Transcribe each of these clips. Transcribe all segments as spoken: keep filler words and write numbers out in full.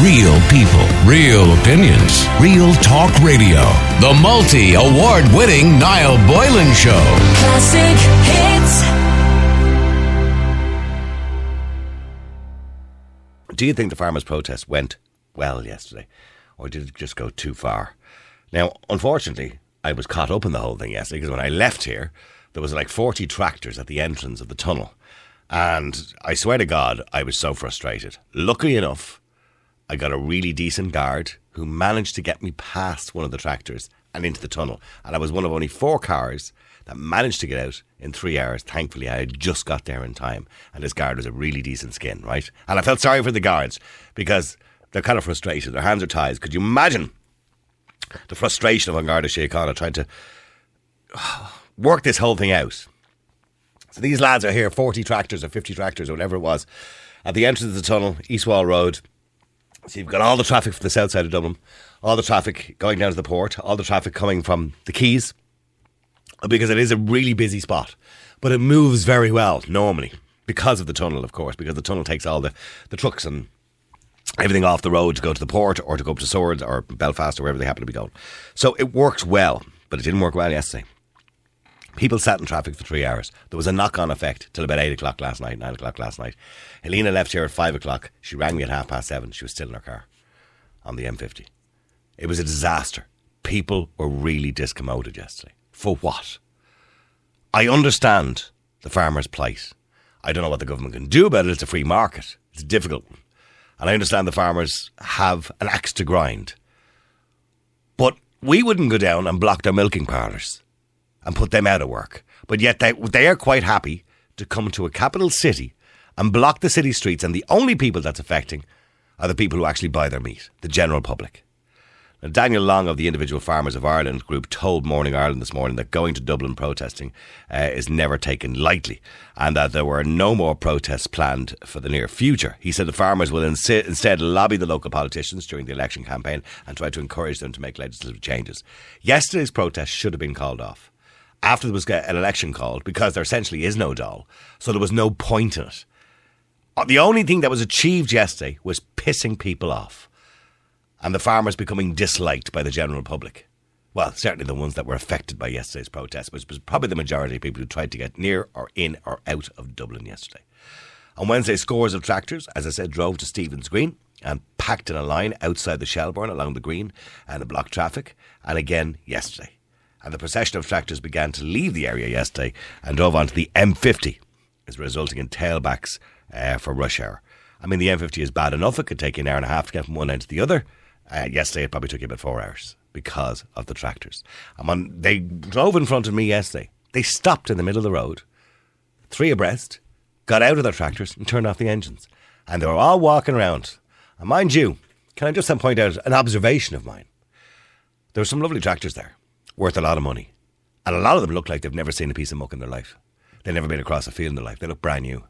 Real people, real opinions, real talk radio. The multi-award winning Niall Boylan Show. Classic hits. Do you think the farmers' protest went well yesterday, or did it just go too far? Now, unfortunately, I was caught up in the whole thing yesterday, because when I left here, there was like forty tractors at the entrance of the tunnel. And I swear to God, I was so frustrated. Luckily enough, I got a really decent guard who managed to get me past one of the tractors and into the tunnel. And I was one of only four cars that managed to get out in three hours. Thankfully, I had just got there in time. And this guard was a really decent skin, right? And I felt sorry for the guards because they're kind of frustrated. Their hands are tied. Could you imagine the frustration of An Garda Síochána trying to work this whole thing out? So these lads are here, forty tractors or fifty tractors or whatever it was, at the entrance of the tunnel, East Wall Road. So you've got all the traffic from the south side of Dublin, all the traffic going down to the port, all the traffic coming from the quays, because it is a really busy spot. But it moves very well, normally, because of the tunnel, of course, because the tunnel takes all the, the trucks and everything off the road to go to the port or to go up to Swords or Belfast or wherever they happen to be going. So it works well, but it didn't work well yesterday. People sat in traffic for three hours. There was a knock-on effect till about eight o'clock last night, nine o'clock last night. Helena left here at five o'clock. She rang me at half past seven. She was still in her car on the M fifty. It was a disaster. People were really discommoded yesterday. For what? I understand the farmer's plight. I don't know what the government can do about it. It's a free market. It's a difficult one. And I understand the farmers have an axe to grind. But we wouldn't go down and block their milking parlours and put them out of work. But yet they, they are quite happy to come to a capital city and block the city streets, and the only people that's affecting are the people who actually buy their meat, the general public. Now, Daniel Long of the Individual Farmers of Ireland group told Morning Ireland this morning that going to Dublin protesting uh, is never taken lightly, and that there were no more protests planned for the near future. He said the farmers will insi- instead lobby the local politicians during the election campaign and try to encourage them to make legislative changes. Yesterday's protest should have been called off after there was an election called, because there essentially is no Dáil, so there was no point in it. The only thing that was achieved yesterday was pissing people off and the farmers becoming disliked by the general public. Well, certainly the ones that were affected by yesterday's protest, which was probably the majority of people who tried to get near or in or out of Dublin yesterday. On Wednesday, scores of tractors, as I said, drove to Stephen's Green and packed in a line outside the Shelbourne along the Green and blocked traffic, and again yesterday. And the procession of tractors began to leave the area yesterday and drove onto the M fifty, is resulting in tailbacks uh, for rush hour. I mean, the M fifty is bad enough. It could take you an hour and a half to get from one end to the other. Uh, yesterday, it probably took you about four hours because of the tractors. And when they drove in front of me yesterday, they stopped in the middle of the road, three abreast, got out of their tractors and turned off the engines. And they were all walking around. And mind you, can I just point out an observation of mine? There were some lovely tractors there, worth a lot of money. And a lot of them look like they've never seen a piece of muck in their life. They've never been across a field in their life. They look brand new.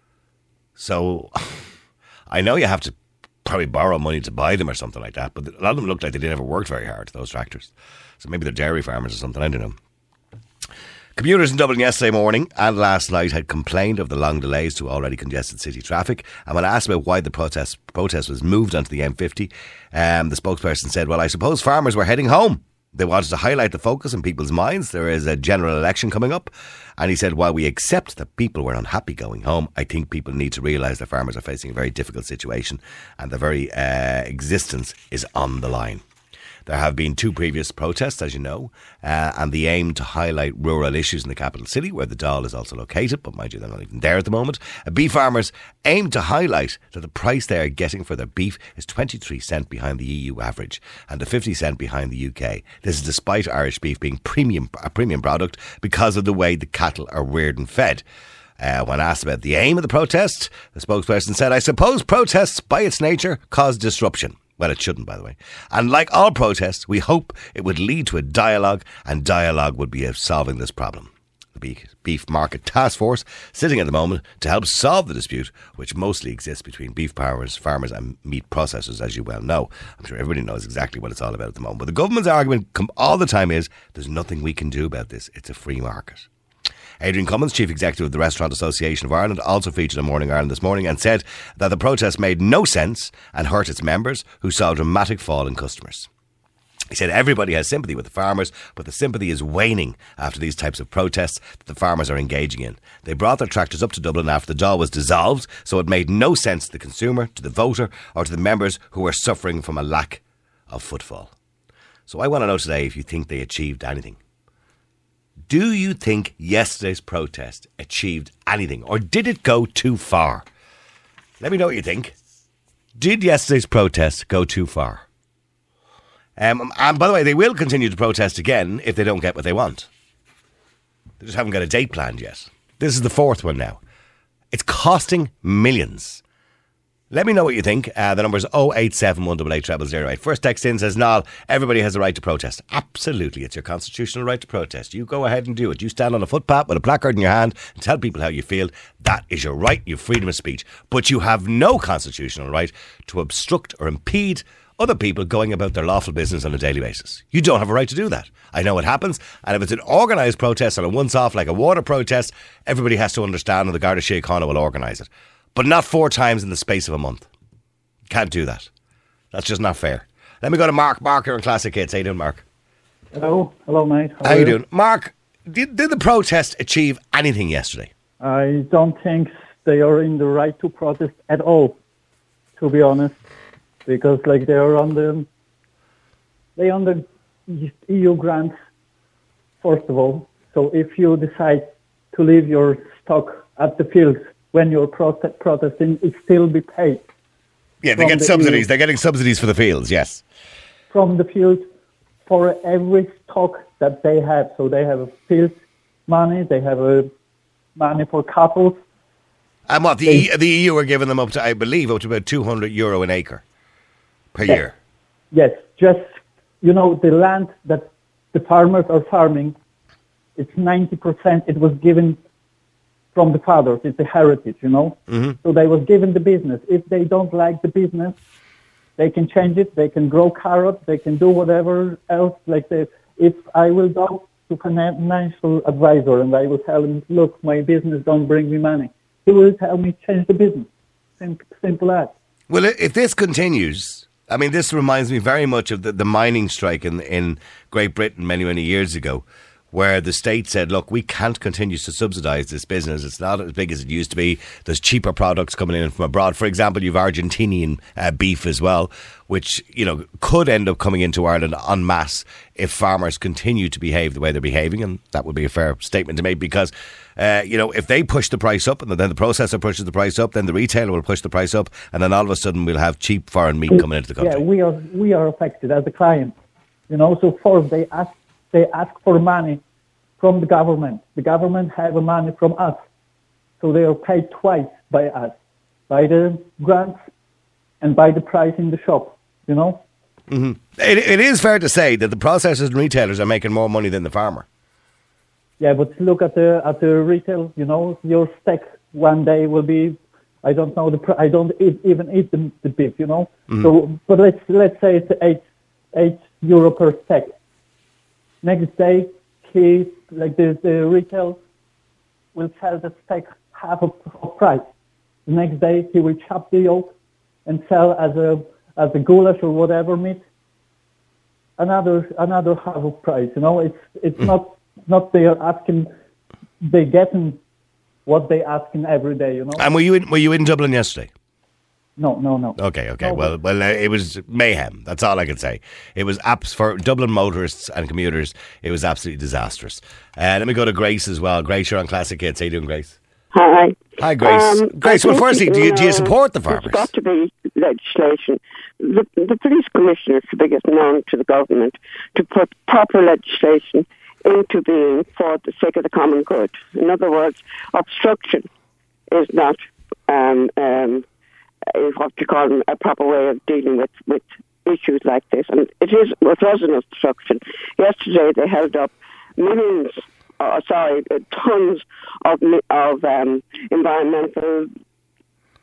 So, I know you have to probably borrow money to buy them or something like that, but a lot of them look like they didn't ever work very hard, those tractors. So maybe they're dairy farmers or something, I don't know. Commuters in Dublin yesterday morning and last night had complained of the long delays to already congested city traffic. And when asked about why the protest protest was moved onto the M fifty, um, the spokesperson said, well, I suppose farmers were heading home. They wanted to highlight the focus in people's minds. There is a general election coming up. And he said, while we accept that people were unhappy going home, I think people need to realise that farmers are facing a very difficult situation and their very uh, existence is on the line. There have been two previous protests, as you know, uh, and the aim to highlight rural issues in the capital city, where the Dáil is also located, but mind you, they're not even there at the moment. Uh, beef farmers aim to highlight that the price they are getting for their beef is twenty-three cents behind the E U average and the fifty cents behind the U K. This is despite Irish beef being premium a premium product because of the way the cattle are reared and fed. Uh, when asked about the aim of the protest, the spokesperson said, I suppose protests by its nature cause disruption. Well, it shouldn't, by the way. And like all protests, we hope it would lead to a dialogue, and dialogue would be of solving this problem. The Beef, beef Market Task Force sitting at the moment to help solve the dispute, which mostly exists between beef farmers, farmers and meat processors, as you well know. I'm sure everybody knows exactly what it's all about at the moment. But the government's argument all the time is there's nothing we can do about this. It's a free market. Adrian Cummins, Chief Executive of the Restaurant Association of Ireland, also featured on Morning Ireland this morning and said that the protest made no sense and hurt its members, who saw a dramatic fall in customers. He said everybody has sympathy with the farmers, but the sympathy is waning after these types of protests that the farmers are engaging in. They brought their tractors up to Dublin after the Dáil was dissolved, so it made no sense to the consumer, to the voter, or to the members who were suffering from a lack of footfall. So I want to know today if you think they achieved anything. Do you think yesterday's protest achieved anything, or did it go too far? Let me know what you think. Did yesterday's protest go too far? Um, and by the way, they will continue to protest again if they don't get what they want. They just haven't got a date planned yet. This is the fourth one now. It's costing millions. Let me know what you think. Uh, the number is oh eight seven, one eight eight, zero zero zero eight. First text in says, Niall, everybody has a right to protest. Absolutely, it's your constitutional right to protest. You go ahead and do it. You stand on a footpath with a placard in your hand and tell people how you feel. That is your right, your freedom of speech. But you have no constitutional right to obstruct or impede other people going about their lawful business on a daily basis. You don't have a right to do that. I know it happens, and if it's an organised protest or a once-off like a water protest, everybody has to understand and the Garda Síochána will organise it. But not four times in the space of a month. Can't do that. That's just not fair. Let me go to Mark. Mark here on Classic Hits. How you doing, Mark? Hello. Hello, mate. How, How you doing? Mark, did, did the protest achieve anything yesterday? I don't think they are in the right to protest at all, to be honest. Because like they are on the they on the E U grants, first of all. So if you decide to leave your stock at the fields when you're prote- protesting, it still be paid. Yeah, they get the subsidies. E U. They're getting subsidies for the fields, yes. From the fields for every stock that they have. So they have a field money, they have a money for cattle. And what, the, they, e- the E U are giving them up to, I believe, up to about two hundred euro an acre. Per yes. year? Yes, just, you know, the land that the farmers are farming, it's ninety percent it was given from the fathers. It's a heritage, you know. Mm-hmm. So they was given the business. If they don't like the business, they can change it. They can grow carrots. They can do whatever else. Like they, if I will go to financial advisor and I will tell him, look, my business don't bring me money, he will tell me change the business. Simple, simple as. Well, if this continues, I mean, this reminds me very much of the, the mining strike in in Great Britain many, many years ago, where the state said, look, we can't continue to subsidise this business. It's not as big as it used to be. There's cheaper products coming in from abroad. For example, you've Argentinian uh, beef as well, which, you know, could end up coming into Ireland en masse if farmers continue to behave the way they're behaving. And that would be a fair statement to make because, uh, you know, if they push the price up and then the processor pushes the price up, then the retailer will push the price up. And then all of a sudden we'll have cheap foreign meat coming into the country. Yeah, we are we are affected as a client. You know, so first they ask, they ask for money from the government. The government have a money from us. So they are paid twice by us, by the grants and by the price in the shop, you know? Mm-hmm. It, it is fair to say that the processors and retailers are making more money than the farmer. Yeah, but look at the at the retail, you know, your steak one day will be, I don't know, the pr- I don't eat, even eat the, the beef, you know? Mm-hmm. So, but let's let's say it's eight, eight euro per steak. Next day, he, like the, the retail will sell the steak half of, of price. The next day he will chop the yolk and sell as a as a goulash or whatever meat another another half of price. You know, it's it's mm. not not they are asking, they getting what they asking every day. You know. And were you in, were you in Dublin yesterday? No, no, no. Okay, okay. No, well, well, uh, it was mayhem. That's all I can say. It was apps for Dublin motorists and commuters. It was absolutely disastrous. Uh, let me go to Grace as well. Grace, you're on Classic Hits. How you doing, Grace? Hi. Hi, Grace. Um, Grace, well, firstly, do you, do you support the farmers? There's got to be legislation. The, the police commission is the biggest known to the government to put proper legislation into being for the sake of the common good. In other words, obstruction is not um, um, is what you call a proper way of dealing with, with issues like this. And it is it was an obstruction. Yesterday they held up millions, uh, sorry, uh, tons of of um, environmental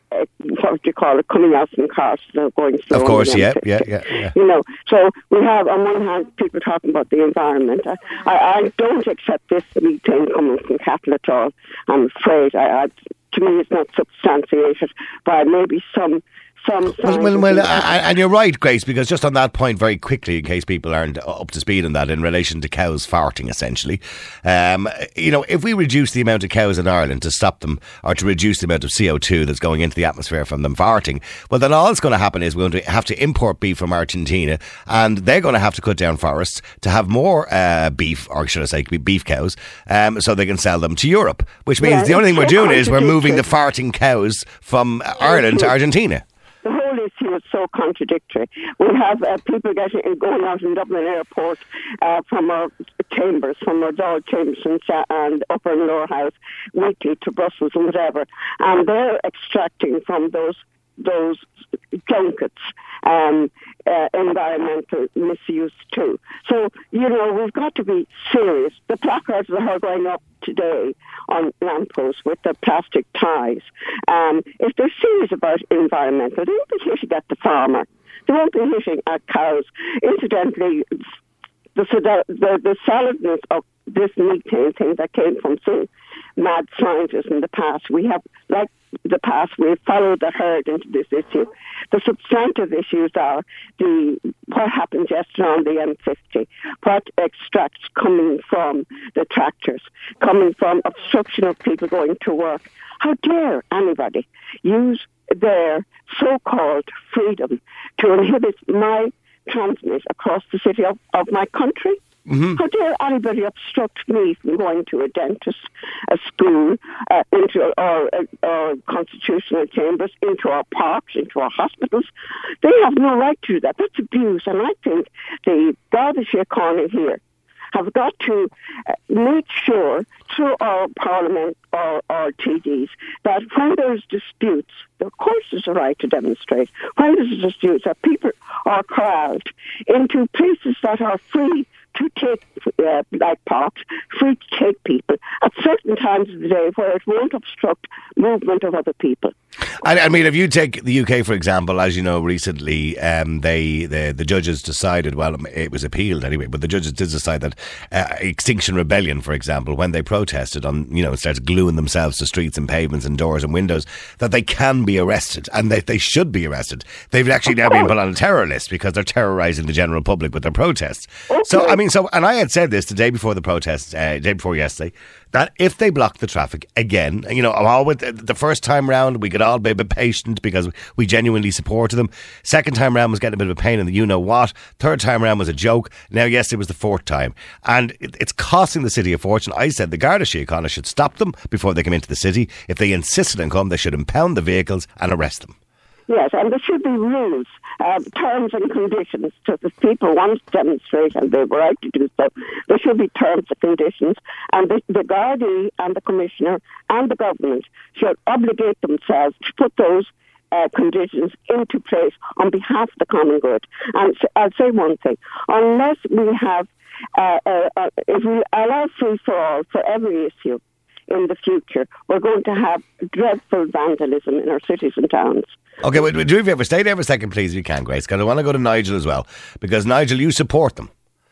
uh, what do you call it, coming out from cars that are going slow. Of course, yeah, yeah, yeah, yeah. You know, so we have on one hand people talking about the environment. I, I, I don't accept this methane coming from cattle at all. I'm afraid. I, I, to me, it's not substantiated by maybe some. Some well, well, well uh, and you're right, Grace, because just on that point, very quickly, in case people aren't up to speed on that, in relation to cows farting, essentially, um, you know, if we reduce the amount of cows in Ireland to stop them, or to reduce the amount of C O two that's going into the atmosphere from them farting, well, then all that's going to happen is we're going to have to import beef from Argentina, and they're going to have to cut down forests to have more uh, beef, or should I say, beef cows, um, so they can sell them to Europe, which means yeah, the only thing we're doing is we're moving the contradictory. farting cows from Ireland to Argentina. The whole issue is so contradictory. We have uh, people getting going out in Dublin Airport uh, from our chambers, from our Dáil chambers and, cha- and Upper and Lower House weekly to Brussels and whatever, and they're extracting from those those junkets um, uh, environmental misuse too. So, you know, we've got to be serious. The placards that are going up today on lampposts with the plastic ties, um, if they're serious about environmental, they won't be hitting at the farmer. They won't be hitting at cows. Incidentally, the, the, the, the solidness of this methane thing that came from some mad scientists in the past, we have, like the past, we've followed the herd into this issue. The substantive issues are the what happened yesterday on the M fifty, what extracts coming from the tractors, coming from obstruction of people going to work. How dare anybody use their so-called freedom to inhibit my transmit across the city of, of my country? Mm-hmm. How dare anybody obstruct me from going to a dentist, a school, uh, into our, uh, our constitutional chambers, into our parks, into our hospitals? They have no right to do that. That's abuse. And I think the Garda Síochána here have got to uh, make sure through our Parliament or our T Ds that when there's disputes, of course there's a right to demonstrate, when there's disputes, that people are corralled into places that are free to take, uh, like parks, free to take people at certain times of the day where it won't obstruct movement of other people. I, I mean, if you take the U K, for example, as you know, recently um, they the, the judges decided, well, it was appealed anyway, but the judges did decide that uh, Extinction Rebellion, for example, when they protested on, you know, started gluing themselves to streets and pavements and doors and windows, that they can be arrested, and they, they should be arrested. They've actually now been put on a terror list because they're terrorising the general public with their protests. Okay. So, I mean, so, and I had said this the day before the protest, uh, day before yesterday, that if they block the traffic again, you know, all with the first time round, we could all be a bit patient because we genuinely supported them. Second time round was getting a bit of a pain in the you know what. Third time round was a joke. Now, yes, it was the fourth time. And it, it's costing the city a fortune. I said the Garda Síochána should stop them before they come into the city. If they insisted on come, they should impound the vehicles and arrest them. Yes, and there should be rules, uh, terms and conditions. So if people want to demonstrate and they have a right to do so, there should be terms and conditions. And the, the Gardaí and the Commissioner and the government should obligate themselves to put those uh, conditions into place on behalf of the common good. And so I'll say one thing. Unless we have, uh, uh, uh, if we allow free for all for every issue in the future, we're going to have dreadful vandalism in our cities and towns. Okay, well, do you ever stay there for a second, please, if you can, Grace, because I want to go to Nigel as well, because Nigel, you support them.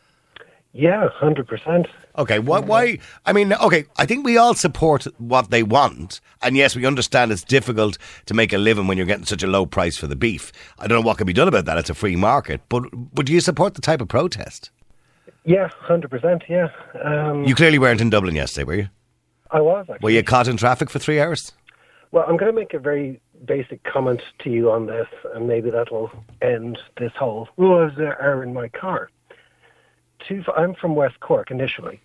Yeah, one hundred percent. Okay, why, why? I mean, okay, I think we all support what they want, and yes, we understand it's difficult to make a living when you're getting such a low price for the beef. I don't know what can be done about that. It's a free market, but would you support the type of protest? Yeah, one hundred percent, yeah. Um, you clearly weren't in Dublin yesterday, were you? I was, actually. Were you caught in traffic for three hours? Well, I'm going to make a very basic comment to you on this, and maybe that'll end this whole rules are in my car. Two, I'm from West Cork initially,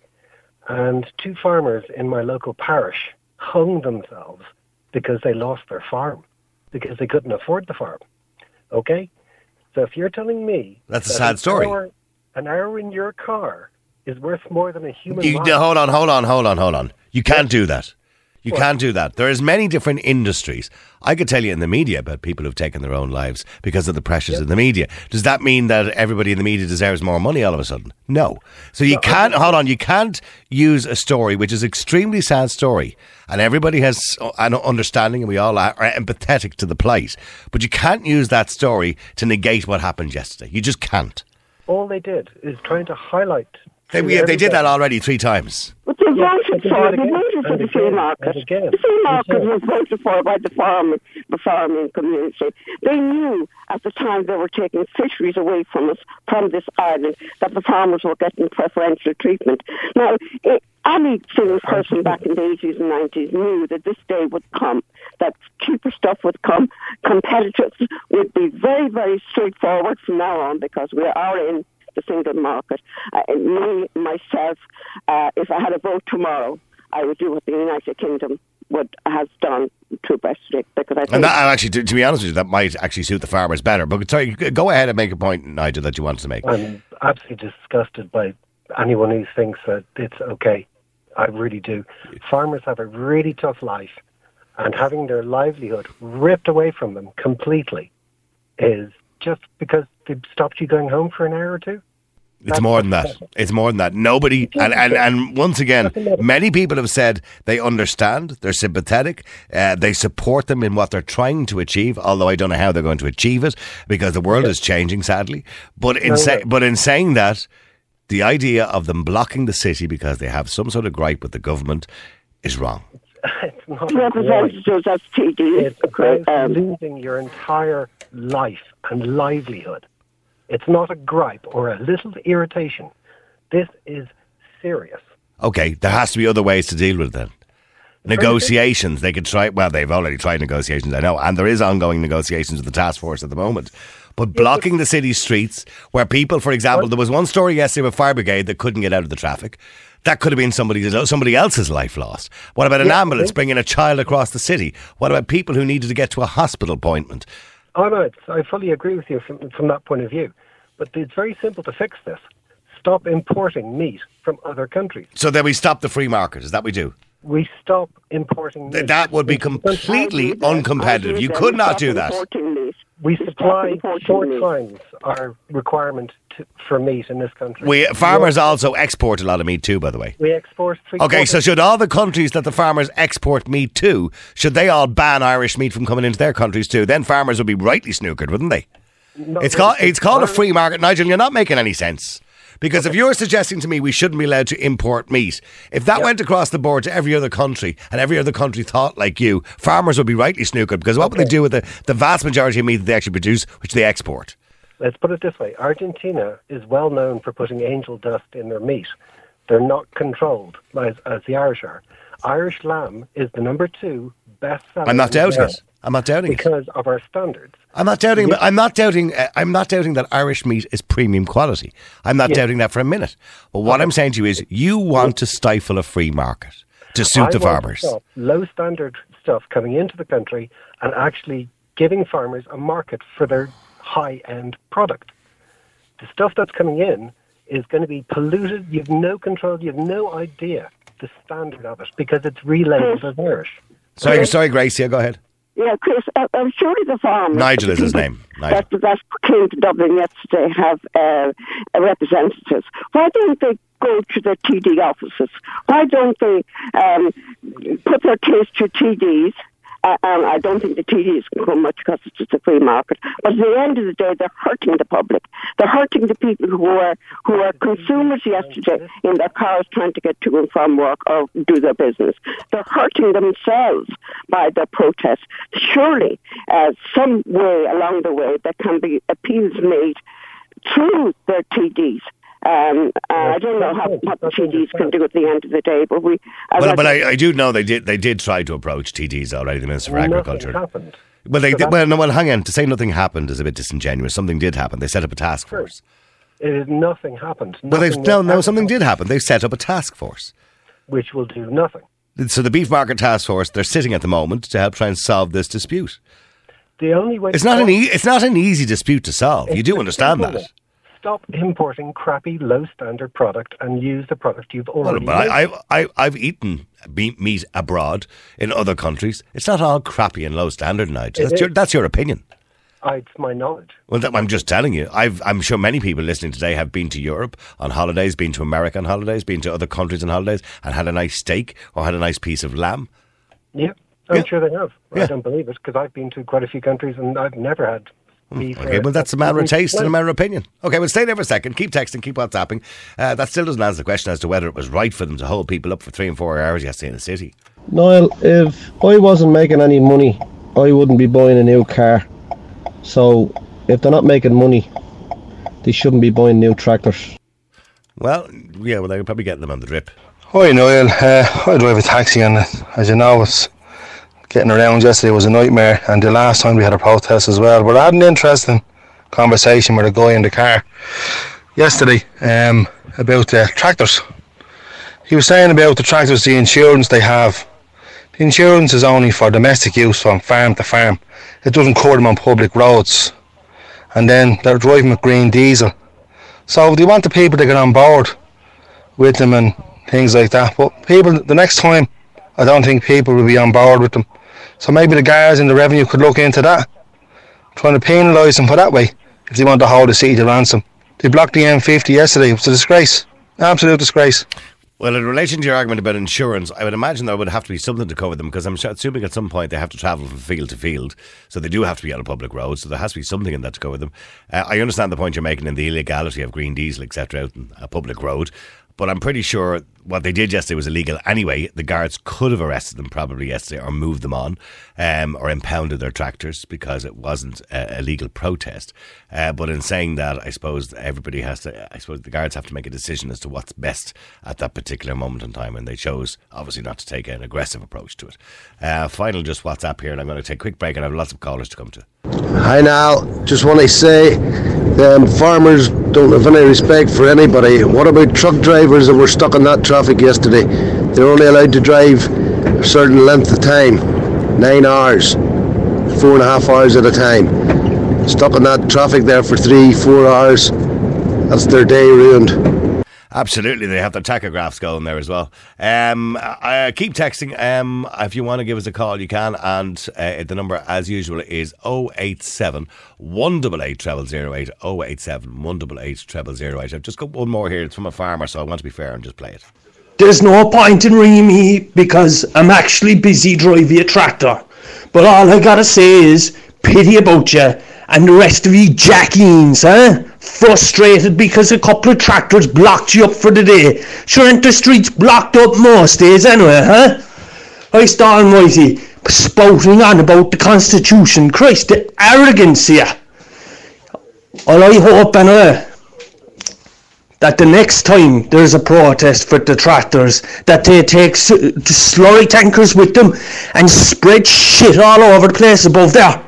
and two farmers in my local parish hung themselves because they lost their farm, because they couldn't afford the farm. Okay? So if you're telling me... That's a sad story. Hour, an hour in your car is worth more than a human you, life... Hold on, hold on, hold on, hold on. You can't do that. You can't do that. There is many different industries. I could tell you in the media about people who've taken their own lives because of the pressures Yep. of the media. Does that mean that everybody in the media deserves more money all of a sudden? No. So you No, can't, I- hold on, you can't use a story which is extremely sad story and everybody has an understanding and we all are empathetic to the plight. But you can't use that story to negate what happened yesterday. You just can't. All they did is trying to highlight. They, to we, they did that everybody- already three times. But they Yeah, voted but they for, did they again, voted for and the free again, market. and again. The free That's market it. was voted for by the farming, the farming community. They knew at the time they were taking fisheries away from us, from this island, that the farmers were getting preferential treatment. Now, it, any single person back in the eighties and nineties knew that this day would come, that cheaper stuff would come, competitors would be very, very straightforward from now on because we are in the single market. Uh, and me, myself, uh, if I had a vote tomorrow, I would do what the United Kingdom would has done to Brexit because I think And that, actually, to, to be honest with you, that might actually suit the farmers better. But sorry, go ahead and make a point, Nigel, that you wanted to make. I'm absolutely disgusted by anyone who thinks that it's okay. I really do. Farmers have a really tough life, and having their livelihood ripped away from them completely is just because they've stopped you going home for an hour or two. It's That's more than that. pathetic. It's more than that. Nobody, and, and, and once again, many people have said they understand, they're sympathetic, uh, they support them in what they're trying to achieve, although I don't know how they're going to achieve it because the world is changing, sadly. But in, No, say, no. but in saying that, the idea of them blocking the city because they have some sort of gripe with the government is wrong. It's not a gripe. representatives as T D. It's about um, losing your entire life and livelihood. It's not a gripe or a little irritation. This is serious. Okay, there has to be other ways to deal with it then. Negotiations, they could try, well, they've already tried negotiations, I know, and there is ongoing negotiations with the task force at the moment. But blocking the city streets where people, for example, there was one story yesterday with fire brigade that couldn't get out of the traffic. That could have been somebody, somebody else's life lost. What about an Yeah, ambulance okay. bringing a child across the city? What about people who needed to get to a hospital appointment? Oh, no, it's, I fully agree with you from, from that point of view. But it's very simple to fix this. Stop importing meat from other countries. So then we stop the free market, is that we do? We stop importing Th- meat. That would be into the country. completely I uncompetitive. agree You that could we not stop do that. importing meat. We stop supply importing four meat. times our requirement to, for meat in this country. We farmers also export a lot of meat too, by the way. We export three Okay, so quarters- should all the countries that the farmers export meat to, should they all ban Irish meat from coming into their countries too? Then farmers would be rightly snookered, wouldn't they? Not It's really. called it's called a Ireland- free market, Nigel. You're not making any sense. Because if you're suggesting to me we shouldn't be allowed to import meat, if that Yep. went across the board to every other country and every other country thought like you, farmers would be rightly snookered because what would they Okay. do with the, the vast majority of meat that they actually produce, which they export? Let's put it this way. Argentina is well known for putting angel dust in their meat. They're not controlled as, as the Irish are. Irish lamb is the number two best seller. I'm not in the doubting world it. I'm not doubting it. because of our standards. I'm not doubting, Yeah. but I'm not doubting. Uh, I'm not doubting that Irish meat is premium quality. I'm not Yeah. doubting that for a minute. But what I'm saying to you is, you want to stifle a free market to suit I the want to farmers. stop low standard stuff coming into the country and actually giving farmers a market for their high end product. The stuff that's coming in is going to be polluted. You have no control. You have no idea the standard of it because it's relabeled as Irish. Sorry, sorry, Gracia, go ahead. Yeah, Chris, uh, uh, surely the farmers... Nigel is his the name. people Nigel. That, that came to Dublin yesterday have uh, representatives. Why don't they go to the T D offices? Why don't they um, put their case to T Ds? Uh, and I don't think the T Ds can come much because it's just a free market. But at the end of the day, they're hurting the public. They're hurting the people who are who are consumers yesterday in their cars trying to get to and from work or do their business. They're hurting themselves by their protests. Surely, uh, some way along the way, there can be appeals made through their T Ds. Um, uh, I don't know how, what the T Ds can do at the end of the day, but we. as Well, I but said- I, I do know they did. They did try to approach T Ds already. The Minister for Nothing Agriculture. happened. Well, they So did. that's- Well, no. Well, hang on. To say nothing happened is a bit disingenuous. Something did happen. They set up a task True. force. It is nothing happened. Well, they've Nothing no, will no. ever Something happen, did happen. They set up a task force. which will do nothing. So the beef market task force, they're sitting at the moment to help try and solve this dispute. The only way It's to not an solve- e- it's not an easy dispute to solve. You It's do a understand simple that. one. stop importing crappy, low-standard product and use the product you've Well, already but made. I, I, I, I've eaten be- meat abroad in other countries. It's not all crappy and low standard, Nigel. It That's your, is. that's your opinion. I, it's my knowledge. Well, that, I'm just telling you. I've, I'm sure many people listening today have been to Europe on holidays, been to America on holidays, been to other countries on holidays, and had a nice steak or had a nice piece of lamb. Yeah, I'm Yeah. sure they have. Yeah. I don't believe it because I've been to quite a few countries and I've never had beef. Okay, or- well, that's a matter of taste and a Well, matter of opinion. Okay, well, stay there for a second. Keep texting, keep WhatsApping. Uh, that still doesn't answer the question as to whether it was right for them to hold people up for three and four hours yesterday in the city. Niall, if I wasn't making any money, I wouldn't be buying a new car. So, if they're not making money, they shouldn't be buying new tractors. Well, yeah, well, they're probably getting them on the drip. Hi Noel, uh, I drive a taxi and uh, as you know, it's getting around yesterday was a nightmare, and the last time we had a protest as well. But I had an interesting conversation with a guy in the car yesterday um, about the tractors. He was saying about the tractors, the insurance they have. The insurance is only for domestic use from farm to farm. It doesn't cover them on public roads. And then they're driving with green diesel. So they want the people to get on board with them and things like that. But people, the next time, I don't think people will be on board with them. So maybe the guards in the revenue could look into that, trying to penalise them for that way, if they want to hold the city to ransom. They blocked the M fifty yesterday. It was a disgrace. Absolute disgrace. Well, in relation to your argument about insurance, I would imagine there would have to be something to cover them, because I'm assuming at some point they have to travel from field to field, so they do have to be on a public road, so there has to be something in that to cover them. Uh, I understand the point you're making in the illegality of green diesel, et cetera, out on a public road, but I'm pretty sure what they did yesterday was illegal anyway. The guards could have arrested them probably yesterday or moved them on um, or impounded their tractors because it wasn't a, a legal protest. Uh, but in saying that, I suppose everybody has to, I suppose the guards have to make a decision as to what's best at that particular moment in time, and they chose obviously not to take an aggressive approach to it. Uh, final just WhatsApp here, and I'm going to take a quick break and I have lots of callers to come to. Hi Niall, just want to say um, farmers don't have any respect for anybody. What about truck drivers that were stuck in that traffic yesterday? They're only allowed to drive a certain length of time, nine hours, four and a half hours at a time. Stuck in that traffic there for three, four hours, that's their day ruined. Absolutely, they have their tachographs going there as well. Um, uh, keep texting. Um, if you want to give us a call, you can. And uh, the number, as usual, is oh eight seven, one eight eight, zero zero zero eight. oh eight seven, one eight eight, zero zero zero eight. I've just got one more here. It's from a farmer, so I want to be fair and just play it. There's no point in ringing me because I'm actually busy driving a tractor. But all I gotta say is, pity about you and the rest of you jackeens, huh? Frustrated because a couple of tractors blocked you up for the day. Sure ain't the streets blocked up most days anyway, huh? Christ almighty, spouting on about the Constitution. Christ, the arrogance here. All I hope anyway, that the next time there's a protest for the tractors, that they take s- the slurry tankers with them and spread shit all over the place above there.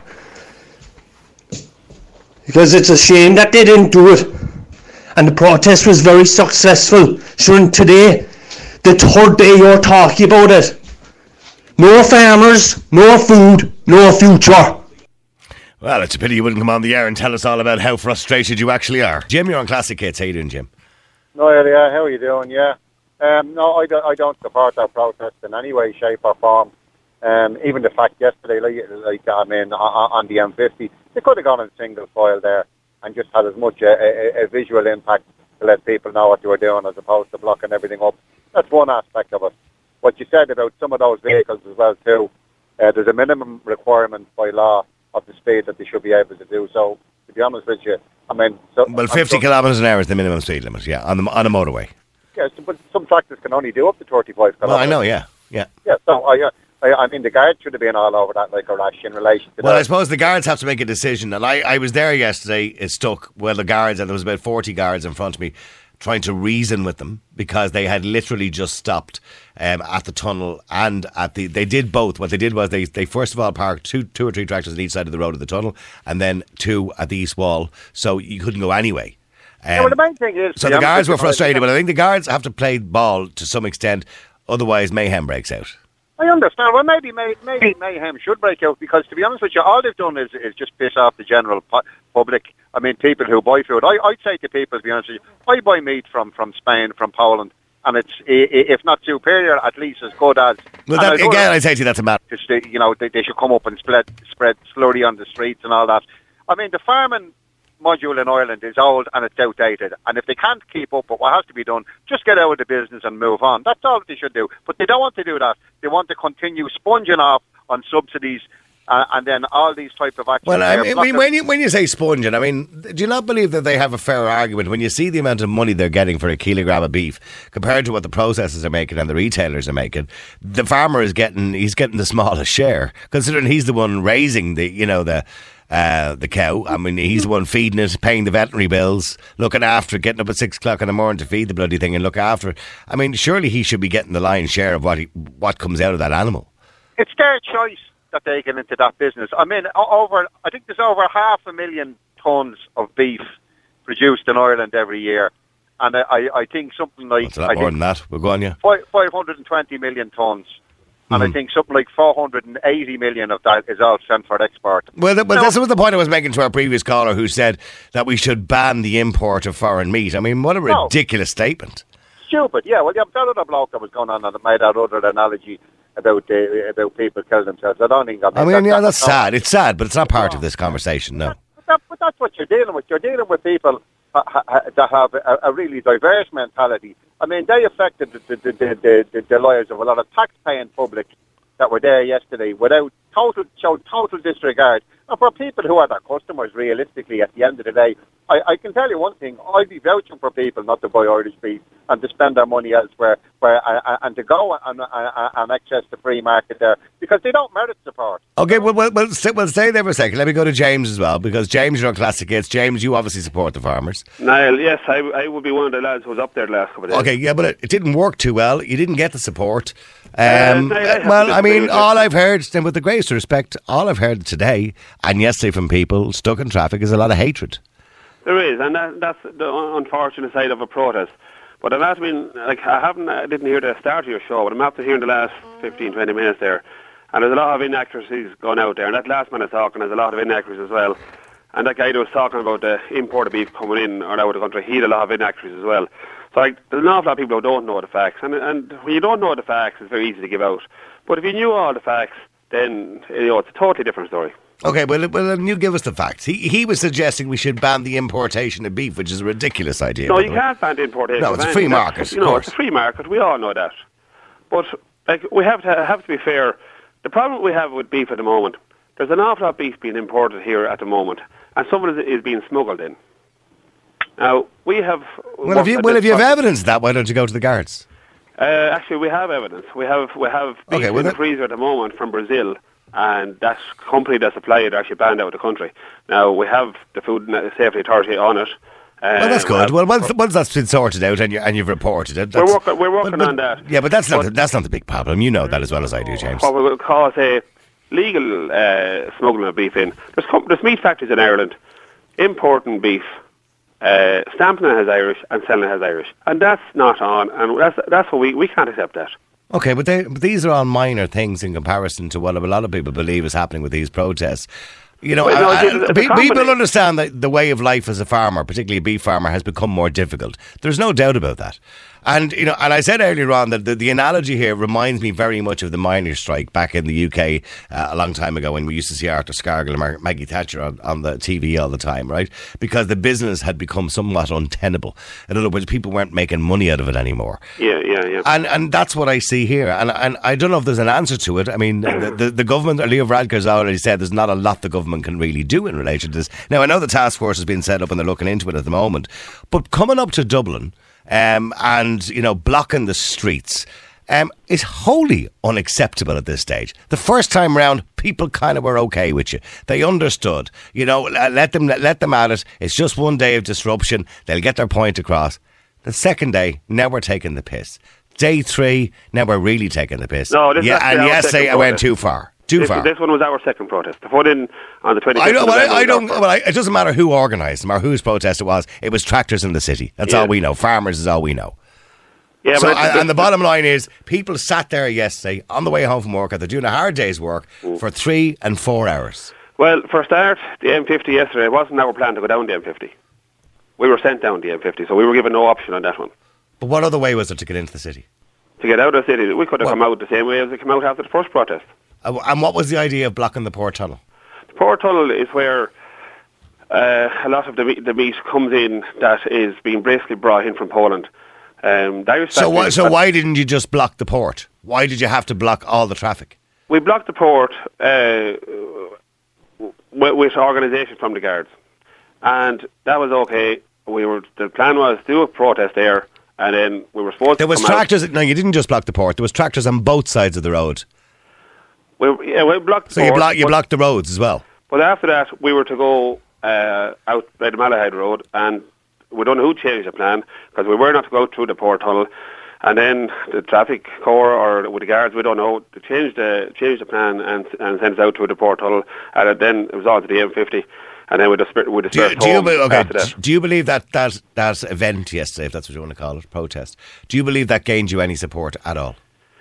Because it's a shame that they didn't do it. And the protest was very successful. Sure, and today, the third day you're talking about it. No farmers, no food, no future. Well, it's a pity you wouldn't come on the air and tell us all about how frustrated you actually are. Jim, you're on Classic Hits. How you doing, Jim? No, yeah, how are you doing? Yeah. Um, no, I don't, I don't support that protest in any way, shape or form. Um, even the fact yesterday, like, like I mean, on, on the M fifty, they could have gone in single file there and just had as much a, a, a visual impact to let people know what they were doing as opposed to blocking everything up. That's one aspect of it. What you said about some of those vehicles as well too, uh, there's a minimum requirement by law of the speed that they should be able to do. So, to be honest with you, I mean... So, well, fifty kilometres an hour is the minimum speed limit, yeah, on the on a motorway. Yes, but some tractors can only do up to thirty-five kilometres. Well, I know, yeah, yeah. Yeah, so I... Uh, I, I mean, the guards should have been all over that like a rash in relation to well, that. I suppose the guards have to make a decision. And I, I was there yesterday, it stuck, well, the guards, and there was about forty guards in front of me, trying to reason with them because they had literally just stopped um, at the tunnel and at the... They did both. What they did was they, they first of all parked two, two or three tractors on each side of the road of the tunnel and then two at the east wall, so you couldn't go anyway. Um, yeah, well, the main thing is... So the guards were frustrated, but I think the guards have to play ball to some extent, otherwise mayhem breaks out. I understand. Well, maybe, maybe maybe mayhem should break out because, to be honest with you, all they've done is, is just piss off the general pu- public. I mean, people who buy food. I, I'd say to people, to be honest with you, I buy meat from, from Spain, from Poland, and it's, if not superior, at least as good as... Well, that, again, I say to you, that's a matter. You know, they, they should come up and spread, spread slurry on the streets and all that. I mean, the farming module in Ireland is old and it's outdated. And if they can't keep up with what has to be done, just get out of the business and move on. That's all they should do. But they don't want to do that. They want to continue sponging off on subsidies uh, and then all these type of actions. Well, I mean, when, when you when you say sponging, I mean, do you not believe that they have a fair argument when you see the amount of money they're getting for a kilogram of beef compared to what the processors are making and the retailers are making? The farmer is getting he's getting the smallest share, considering he's the one raising the you know the. Uh, the cow. I mean, he's the one feeding it, paying the veterinary bills, looking after it, getting up at six o'clock in the morning to feed the bloody thing and look after it. I mean, surely he should be getting the lion's share of what he, what comes out of that animal. It's their choice that they get into that business. I mean, over I think there's over half a million tonnes of beef produced in Ireland every year, and I, I think something like That's a lot I more think than that. We're going, yeah. five hundred twenty million tonnes. And Mm-hmm. I think something like four hundred eighty million of that is all sent for export. Well, th- well No. this was the point I was making to our previous caller who said that we should ban the import of foreign meat. I mean, what a No. ridiculous statement. Stupid, yeah. Well, yeah, that other bloke that was going on and made that other analogy about uh, about people killing themselves. I don't think. I mean, I mean, that, yeah, that- that's no. sad. It's sad, but it's not part of this conversation, no. But, that, but that's what you're dealing with. You're dealing with people ha, ha, that have a, a really diverse mentality. I mean, they affected the, the, the, the, the, the lives of a lot of tax-paying public that were there yesterday without total showed total disregard. And for people who are their customers, realistically, at the end of the day, I, I can tell you one thing: I'd be vouching for people not to buy Irish beef and to spend their money elsewhere, where uh, and to go and, and, and access the free market there, because they don't merit support. Okay, well, well, well, stay, well, stay there for a second. Let me go to James as well, because James, you're on Classic Hits. James, you obviously support the farmers. Niall, yes, I, I would be one of the lads who was up there the last couple of days. Okay, yeah, but it, it didn't work too well. You didn't get the support. Uh, Um, no, I have to well, I disagree mean, with you. all I've heard, and with the greatest respect, all I've heard today and yesterday from people stuck in traffic is a lot of hatred. There is, and that, that's the un- unfortunate side of a protest. But I'm not been like I haven't, I didn't hear the start of your show, but I'm after hearing the last fifteen, twenty minutes there, and there's a lot of inaccuracies going out there. And that last man is talking, there's a lot of inaccuracies as well. And that guy that was talking about the import of beef coming in or out of the country, he had a lot of inaccuracies as well. So like, there's an awful lot of people who don't know the facts, and and when you don't know the facts, it's very easy to give out. But if you knew all the facts, then you know it's a totally different story. Okay, well, well, then you give us the facts. He he was suggesting we should ban the importation of beef, which is a ridiculous idea. No, by you the way. can't ban the importation. No, it's a of free anything. market, You of know, course. it's a free market. We all know that. But like, we have to have to be fair. The problem we have with beef at the moment, there's an awful lot of beef being imported here at the moment, and some of it is being smuggled in. Now we have. Well, if you well, if you have evidence of that, why don't you go to the guards? Uh, actually, we have evidence. We have we have beef Okay, well, in the that- freezer at the moment from Brazil, and that company that supplied it are actually banned out of the country. Now we have the Food and Safety Authority on it. Uh, Well, that's we good. have- Well, once, once that's been sorted out and you and you've reported it, we're that's, working. We're working but- but- on that. Yeah, but that's not the, that's not the big problem. You know that as well as I do, James. What we will call say legal uh, smuggling of beef in. There's, com- there's meat factories in Ireland importing beef, uh, stamping it as Irish and selling it as Irish, and that's not on. And that's that's what we we can't accept that. Okay, but, they, but these are all minor things in comparison to what a lot of people believe is happening with these protests. You know, Well, no, I- I- it's- it's a pe- people combination. understand that the way of life as a farmer, particularly a beef farmer, has become more difficult. There's no doubt about that. And, you know, and I said earlier on that the, the analogy here reminds me very much of the miners' strike back in the U K uh, a long time ago when we used to see Arthur Scargill and Mar- Maggie Thatcher on, on the T V all the time, right? Because the business had become somewhat untenable. In other words, people weren't making money out of it anymore. Yeah, yeah, yeah. And and that's what I see here. And and I don't know if there's an answer to it. I mean, the, the, the government, or Leo Varadkar's already said there's not a lot the government can really do in relation to this. Now, I know the task force has been set up and they're looking into it at the moment. But coming up to Dublin um, and, you know, blocking the streets um, is wholly unacceptable at this stage. The first time round, people kind of were okay with you. They understood. You know, let them, let them at it. It's just one day of disruption. They'll get their point across. The second day, now we're taking the piss. Day three, now we're really taking the piss. No, this is yeah, actually and our yesterday second I went protest. too far. Too this, far. This one was our second protest. The vote in on the twenty-fifth. I don't. of Well, November I, I was don't. our Well, I, it doesn't matter who organised them or whose protest it was. It was tractors in the city. That's Yeah. all we know. Farmers is all we know. Yeah, so, but it's- and, and the bottom line is, people sat there yesterday on the way home from work, after doing a hard day's work, for three and four hours. Well, for a start, the M fifty yesterday, it wasn't our plan to go down the M fifty. We were sent down the M fifty, so we were given no option on that one. But what other way was there to get into the city? To get out of the city, we could have well, come out the same way as we came out after the first protest. Uh, and what was the idea of blocking the port tunnel? The port tunnel is where uh, a lot of the meat, the meat comes in that is being basically brought in from Poland. Um, so why, so why didn't you just block the port? Why did you have to block all the traffic? We blocked the port uh, with, with organisation from the Guards. And that was okay. We were the plan was to do a protest there, and then we were supposed there to was come tractors. out. No, you didn't just block the port. There was tractors on both sides of the road. We, yeah, we blocked the so port. you, block, you but, blocked the roads as well? But after that, we were to go uh, out by the Malahide Road, and we don't know who changed the plan, because we were not to go through the port tunnel. And then the traffic corps or with the guards, we don't know, they changed the, changed the plan and, and sent us out through the port tunnel. And then it was on to the M fifty. And then we just we do you, do, you, okay, that. do you believe that, that that event yesterday, if that's what you want to call it, protest, do you believe that gained you any support at all?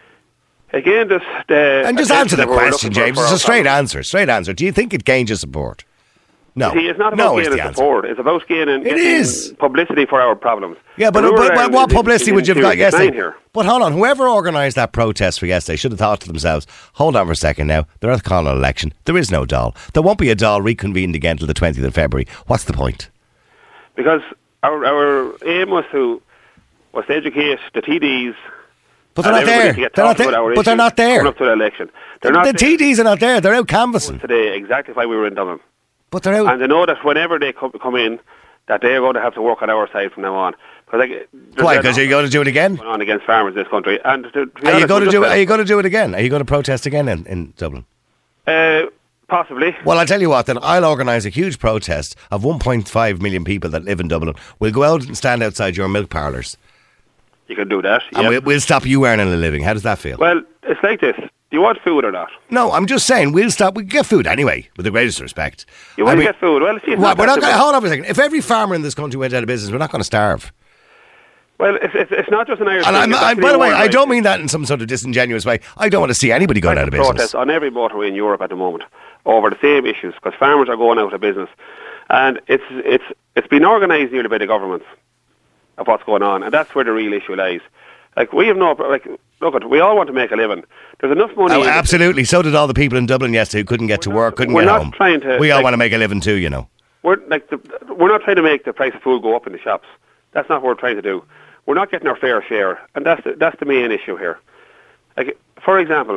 Again, this, the... And just answer the question, James. It's a straight answer, straight answer. Do you think it gained you support? No. See, it's not no, about gaining support. It's about gaining it is. publicity for our problems. Yeah, but, we but, but what publicity in, in, would you have got yesterday? Here. But hold on, whoever organised that protest for yesterday should have thought to themselves, hold on for a second now, they're at the calling an election, there is no Dáil. There won't be a Dáil reconvened again till the twentieth of February. What's the point? Because our our aim was to, was to educate the T Ds. But they're not there. They're not there. But they're not there. Up to the election. They're the, not the T Ds are not there. They're out canvassing. Today, exactly why we were in Dublin. But they're out. And they know that whenever they come, come in, that they are going to have to work on our side from now on. Like, why? Because you're going to do it again? On against farmers in this country. And to, to are honest, you going to do it? Uh, are you going to do it again? Are you going to protest again in, in Dublin? Uh, possibly. Well, I'll tell you what. Then I'll organise a huge protest of one point five million people that live in Dublin. We'll go out and stand outside your milk parlours. You can do that. And yep. we'll, we'll stop you earning a living. How does that feel? Well, it's like this. Do you want food or not? No, I'm just saying we'll stop. We get food anyway, with the greatest respect. You want I mean, to get food? Well, see, it's well, not we're not gonna, simple. hold on for a second. If every farmer in this country went out of business, we're not going to starve. Well, it's, it's, it's not just an Irish and thing. I'm, I'm, by the way, I don't mean that in some sort of disingenuous way. I don't want to see anybody going out of business. Protests on every motorway in Europe at the moment over the same issues because farmers are going out of business, and it's it's it's been organised nearly by the governments of what's going on, and that's where the real issue lies. Like, we have no, like, look, at, we all want to make a living. There's enough money. Oh, absolutely. So did all the people in Dublin yesterday who couldn't get to work, couldn't get home. We're not trying to. We all like, want to make a living too, you know. We're like, the, we're not trying to make the price of food go up in the shops. That's not what we're trying to do. We're not getting our fair share, and that's the, that's the main issue here. Like, for example,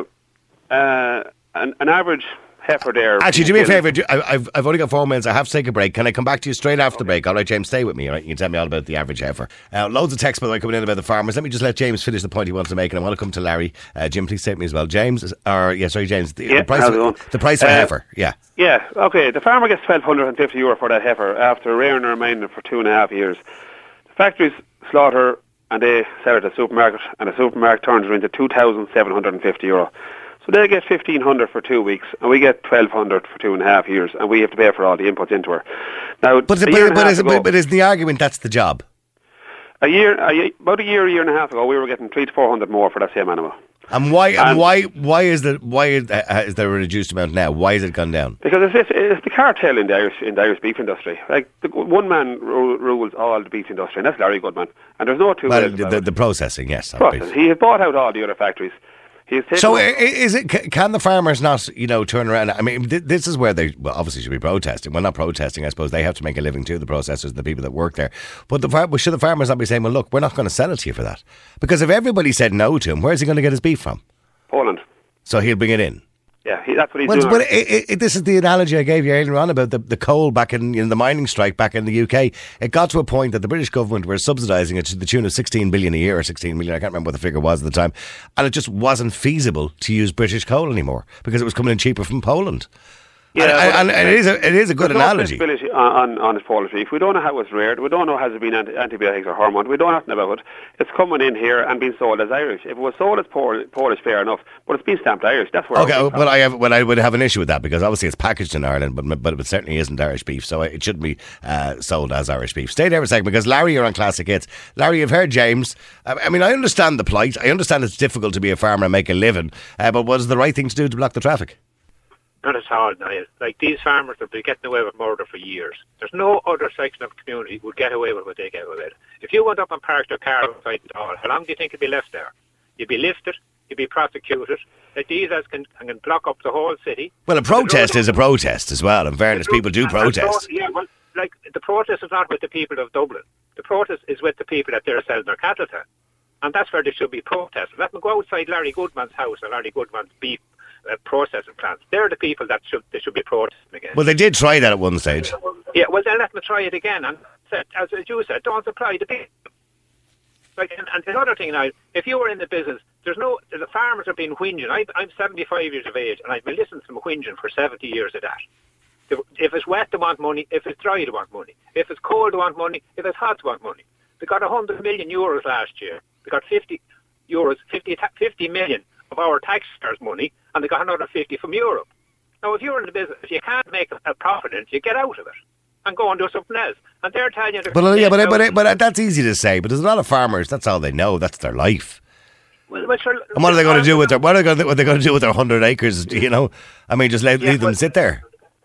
uh, an, an average heifer there. Actually, do me a favour. Do, I, I've I've only got four minutes. I have to take a break. Can I come back to you straight after okay. the break? All right, James, stay with me. All right, you can tell me all about the average heifer. Uh, loads of texts by the way coming in about the farmers. Let me just let James finish the point he wants to make, and I want to come to Larry. Uh, Jim, please stay with me as well. James, or yeah, sorry, James. The, yeah, the price, of, the price of uh, a heifer. Yeah. Yeah. Okay. The farmer gets twelve hundred and fifty euro for that heifer after rearing and remaining for two and a half years. The factories slaughter and they sell it at the supermarket, and the supermarket turns it into two thousand seven hundred and fifty euro. So they get fifteen hundred for two weeks, and we get twelve hundred for two and a half years, and we have to pay for all the inputs into her. Now, but the, but, but, is, ago, but is the argument that's the job? A year, a, about a year, a year and a half ago, we were getting three to four hundred more for that same animal. And why? And, and why? Why is the why is, uh, is there a reduced amount now? Why has it gone down? Because it's, it's, it's the cartel in the Irish in the Irish beef industry. Like the, one man ru- rules all the beef industry, and that's Larry Goodman. And there's no two well, ways the, about the, it. the processing, yes. Process. He has bought out all the other factories. So is it? Can the farmers not, you know, turn around? I mean, th- this is where they well, obviously should be protesting. Well, not protesting, I suppose. They have to make a living too, the processors and the people that work there. But the far- should the farmers not be saying, well, look, we're not going to sell it to you for that? Because if everybody said no to him, where's he going to get his beef from? Poland. So he'll bring it in. Yeah, he, that's what he's well, doing. But it, it, it, this is the analogy I gave you earlier on about the, the coal back in you know, the mining strike back in the U K. It got to a point that the British government were subsidising it to the tune of sixteen billion a year or sixteen million. I can't remember what the figure was at the time. And it just wasn't feasible to use British coal anymore because it was coming in cheaper from Poland. Yeah, and, and, and it is a, it is a good There's analogy. No flexibility on, on, on his Polish beef. We don't know how it's reared. We don't know has it been anti- antibiotics or hormones. We don't know nothing about it. It's coming in here and being sold as Irish. If it was sold as Pol- Polish, fair enough. But it's been stamped Irish. That's where. Okay, well I have well I would have an issue with that because obviously it's packaged in Ireland, but but it certainly isn't Irish beef, so it shouldn't be uh, sold as Irish beef. Stay there for a second because Larry, you're on Classic Hits. Larry, you've heard James. I mean, I understand the plight. I understand it's difficult to be a farmer and make a living, uh, but was the right thing to do to block the traffic? Not at all, Niall. Like, these farmers have been getting away with murder for years. There's no other section of the community who would get away with what they get away with. If you went up and parked your car outside the door, how long do you think you'd be left there? You'd be lifted, you'd be prosecuted. Like, these guys can, can block up the whole city. Well, a protest is a protest as well. In fairness, people do protest. Yeah, well, like, the protest is not with the people of Dublin. The protest is with the people that they're selling their cattle to. And that's where they should be protesting. Let them go outside Larry Goodman's house or Larry Goodman's beef uh, processing plants. They're the people that should they should be protesting against. Well, they did try that at one stage. Yeah, well, then let them try it again. And said, as you said, don't supply the people. Like, and, and another thing now, if you were in the business, there's no, the farmers have been whinging. I, I'm seventy-five years of age, and I've been listening to them whinging for seventy years of that. If, if it's wet, they want money. If it's dry, they want money. If it's cold, they want money. If it's hot, they want money. They got one hundred million euros last year. They got fifty euros, fifty, fifty million of our taxpayers' money, and they got another fifty from Europe. Now, if you're in the business, if you can't make a, a profit in it, you get out of it and go and do something else. And they're telling you... But, yeah, but, but, but that's easy to say, but there's a lot of farmers, that's all they know, that's their life. Well, well, sure, and what are they going to do with their, what are they going to, what are they going to do with their one hundred acres, you know? I mean, just let, yeah, leave them well, sit there.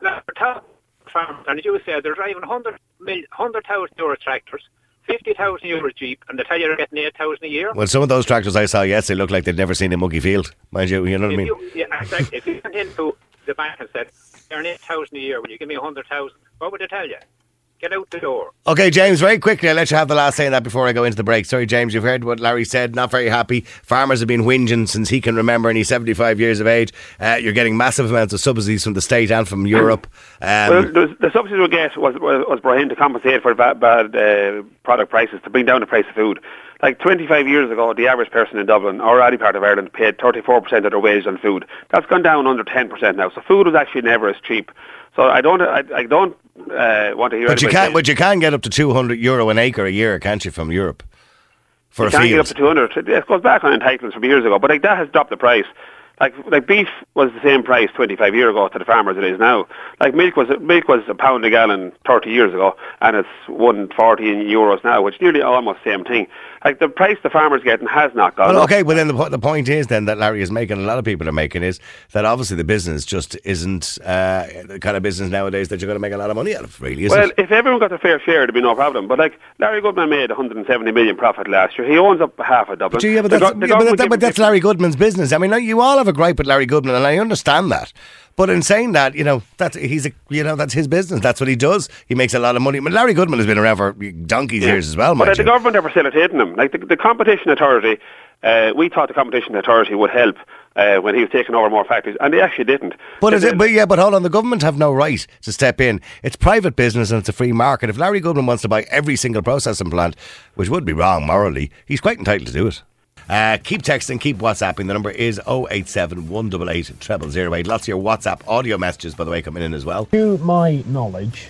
Farmers, and as you said, they're driving one hundred thousand euro tractors, fifty thousand euro Jeep, and they tell you they're getting eight thousand a year. Well, some of those tractors I saw yesterday look like they'd never seen a muggy field, mind you, you know what if I mean? You, yeah, exactly. If you went into the bank and said, they're eight thousand a year, will you give me one hundred thousand? What would they tell you? Get out the door. Okay, James, very quickly, I'll let you have the last say on that before I go into the break. Sorry, James, you've heard what Larry said, not very happy. Farmers have been whinging since he can remember, and he's seventy-five years of age. Uh, you're getting massive amounts of subsidies from the state and from Europe. Um, well, the, the subsidies we get was, was, was brought in to compensate for bad, bad uh, product prices, to bring down the price of food. Like twenty-five years ago, the average person in Dublin or any part of Ireland paid thirty-four percent of their wages on food. That's gone down under ten percent now. So food was actually never as cheap. So I don't, I, I don't uh, want to hear. But you can, but you can get up to two hundred euro an acre a year, can't you, from Europe? For you a can field. get up to two hundred. It goes back on entitlements from years ago, but like that has dropped the price. Like like beef was the same price twenty-five years ago to the farmers it is now. Like milk was milk was a pound a gallon thirty years ago, and it's one forty euros now, which is nearly almost the same thing. Like the price the farmers getting has not gone well, up. okay, but then the, the point is then that Larry is making, a lot of people are making, is that obviously the business just isn't uh, the kind of business nowadays that you're going to make a lot of money out of, really, is well, it? if everyone got their fair share, there'd be no problem. But like Larry Goodman made one hundred seventy million profit last year. He owns up half of Dublin. But, yeah, but, The that's, go- the yeah, but, government that, but give- that's Larry Goodman's business. I mean, you all have a gripe with Larry Goodman, and I understand that. But in saying that, you know, that's he's a, you know that's his business. That's what he does. He makes a lot of money. I mean, Larry Goodman has been around for donkey's Yeah. years as well, But uh, mind the you. government are facilitating them. Like the, the competition authority, uh, we thought the competition authority would help uh, when he was taking over more factories, and they actually didn't. But, is They- it, but yeah, but hold on, the government have no right to step in. It's private business and it's a free market. If Larry Goodman wants to buy every single processing plant, which would be wrong morally, he's quite entitled to do it. Uh, keep texting, keep WhatsApping. The number is oh eight seven, one eight eight, zero zero zero eight. Lots of your WhatsApp audio messages, by the way, coming in as well. To my knowledge,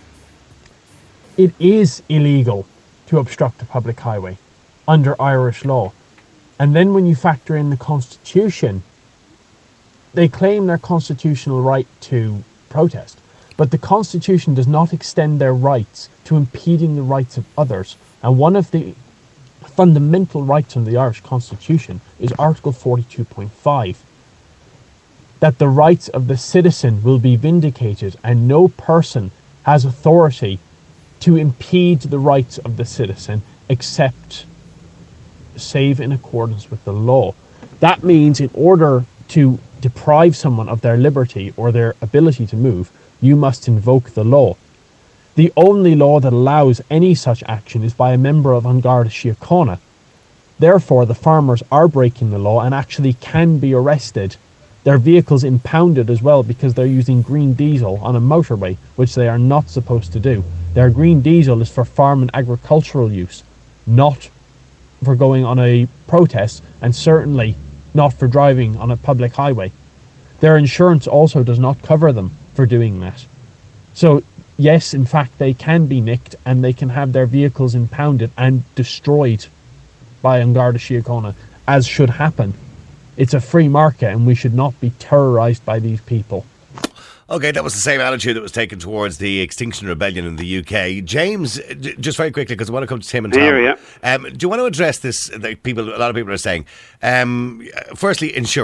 it is illegal to obstruct a public highway under Irish law. And then when you factor in the Constitution, they claim their constitutional right to protest. But the Constitution does not extend their rights to impeding the rights of others. And one of the fundamental rights in the Irish Constitution is Article forty-two point five, that the rights of the citizen will be vindicated and no person has authority to impede the rights of the citizen except save in accordance with the law. That means in order to deprive someone of their liberty or their ability to move, you must invoke the law. The only law that allows any such action is by a member of An Garda Síochána. Therefore, the farmers are breaking the law and actually can be arrested. Their vehicles impounded as well because they're using green diesel on a motorway, which they are not supposed to do. Their green diesel is for farm and agricultural use, not for going on a protest, and certainly not for driving on a public highway. Their insurance also does not cover them for doing that. So, yes, in fact, they can be nicked and they can have their vehicles impounded and destroyed by An Garda Síochána, as should happen. It's a free market and we should not be terrorised by these people. Okay, that was the same attitude that was taken towards the Extinction Rebellion in the U K. James, j- just very quickly, because I want to come to Tim and Tom. Here, yeah. Um, do you want to address this? That people, a lot of people are saying. Um, firstly, insurance.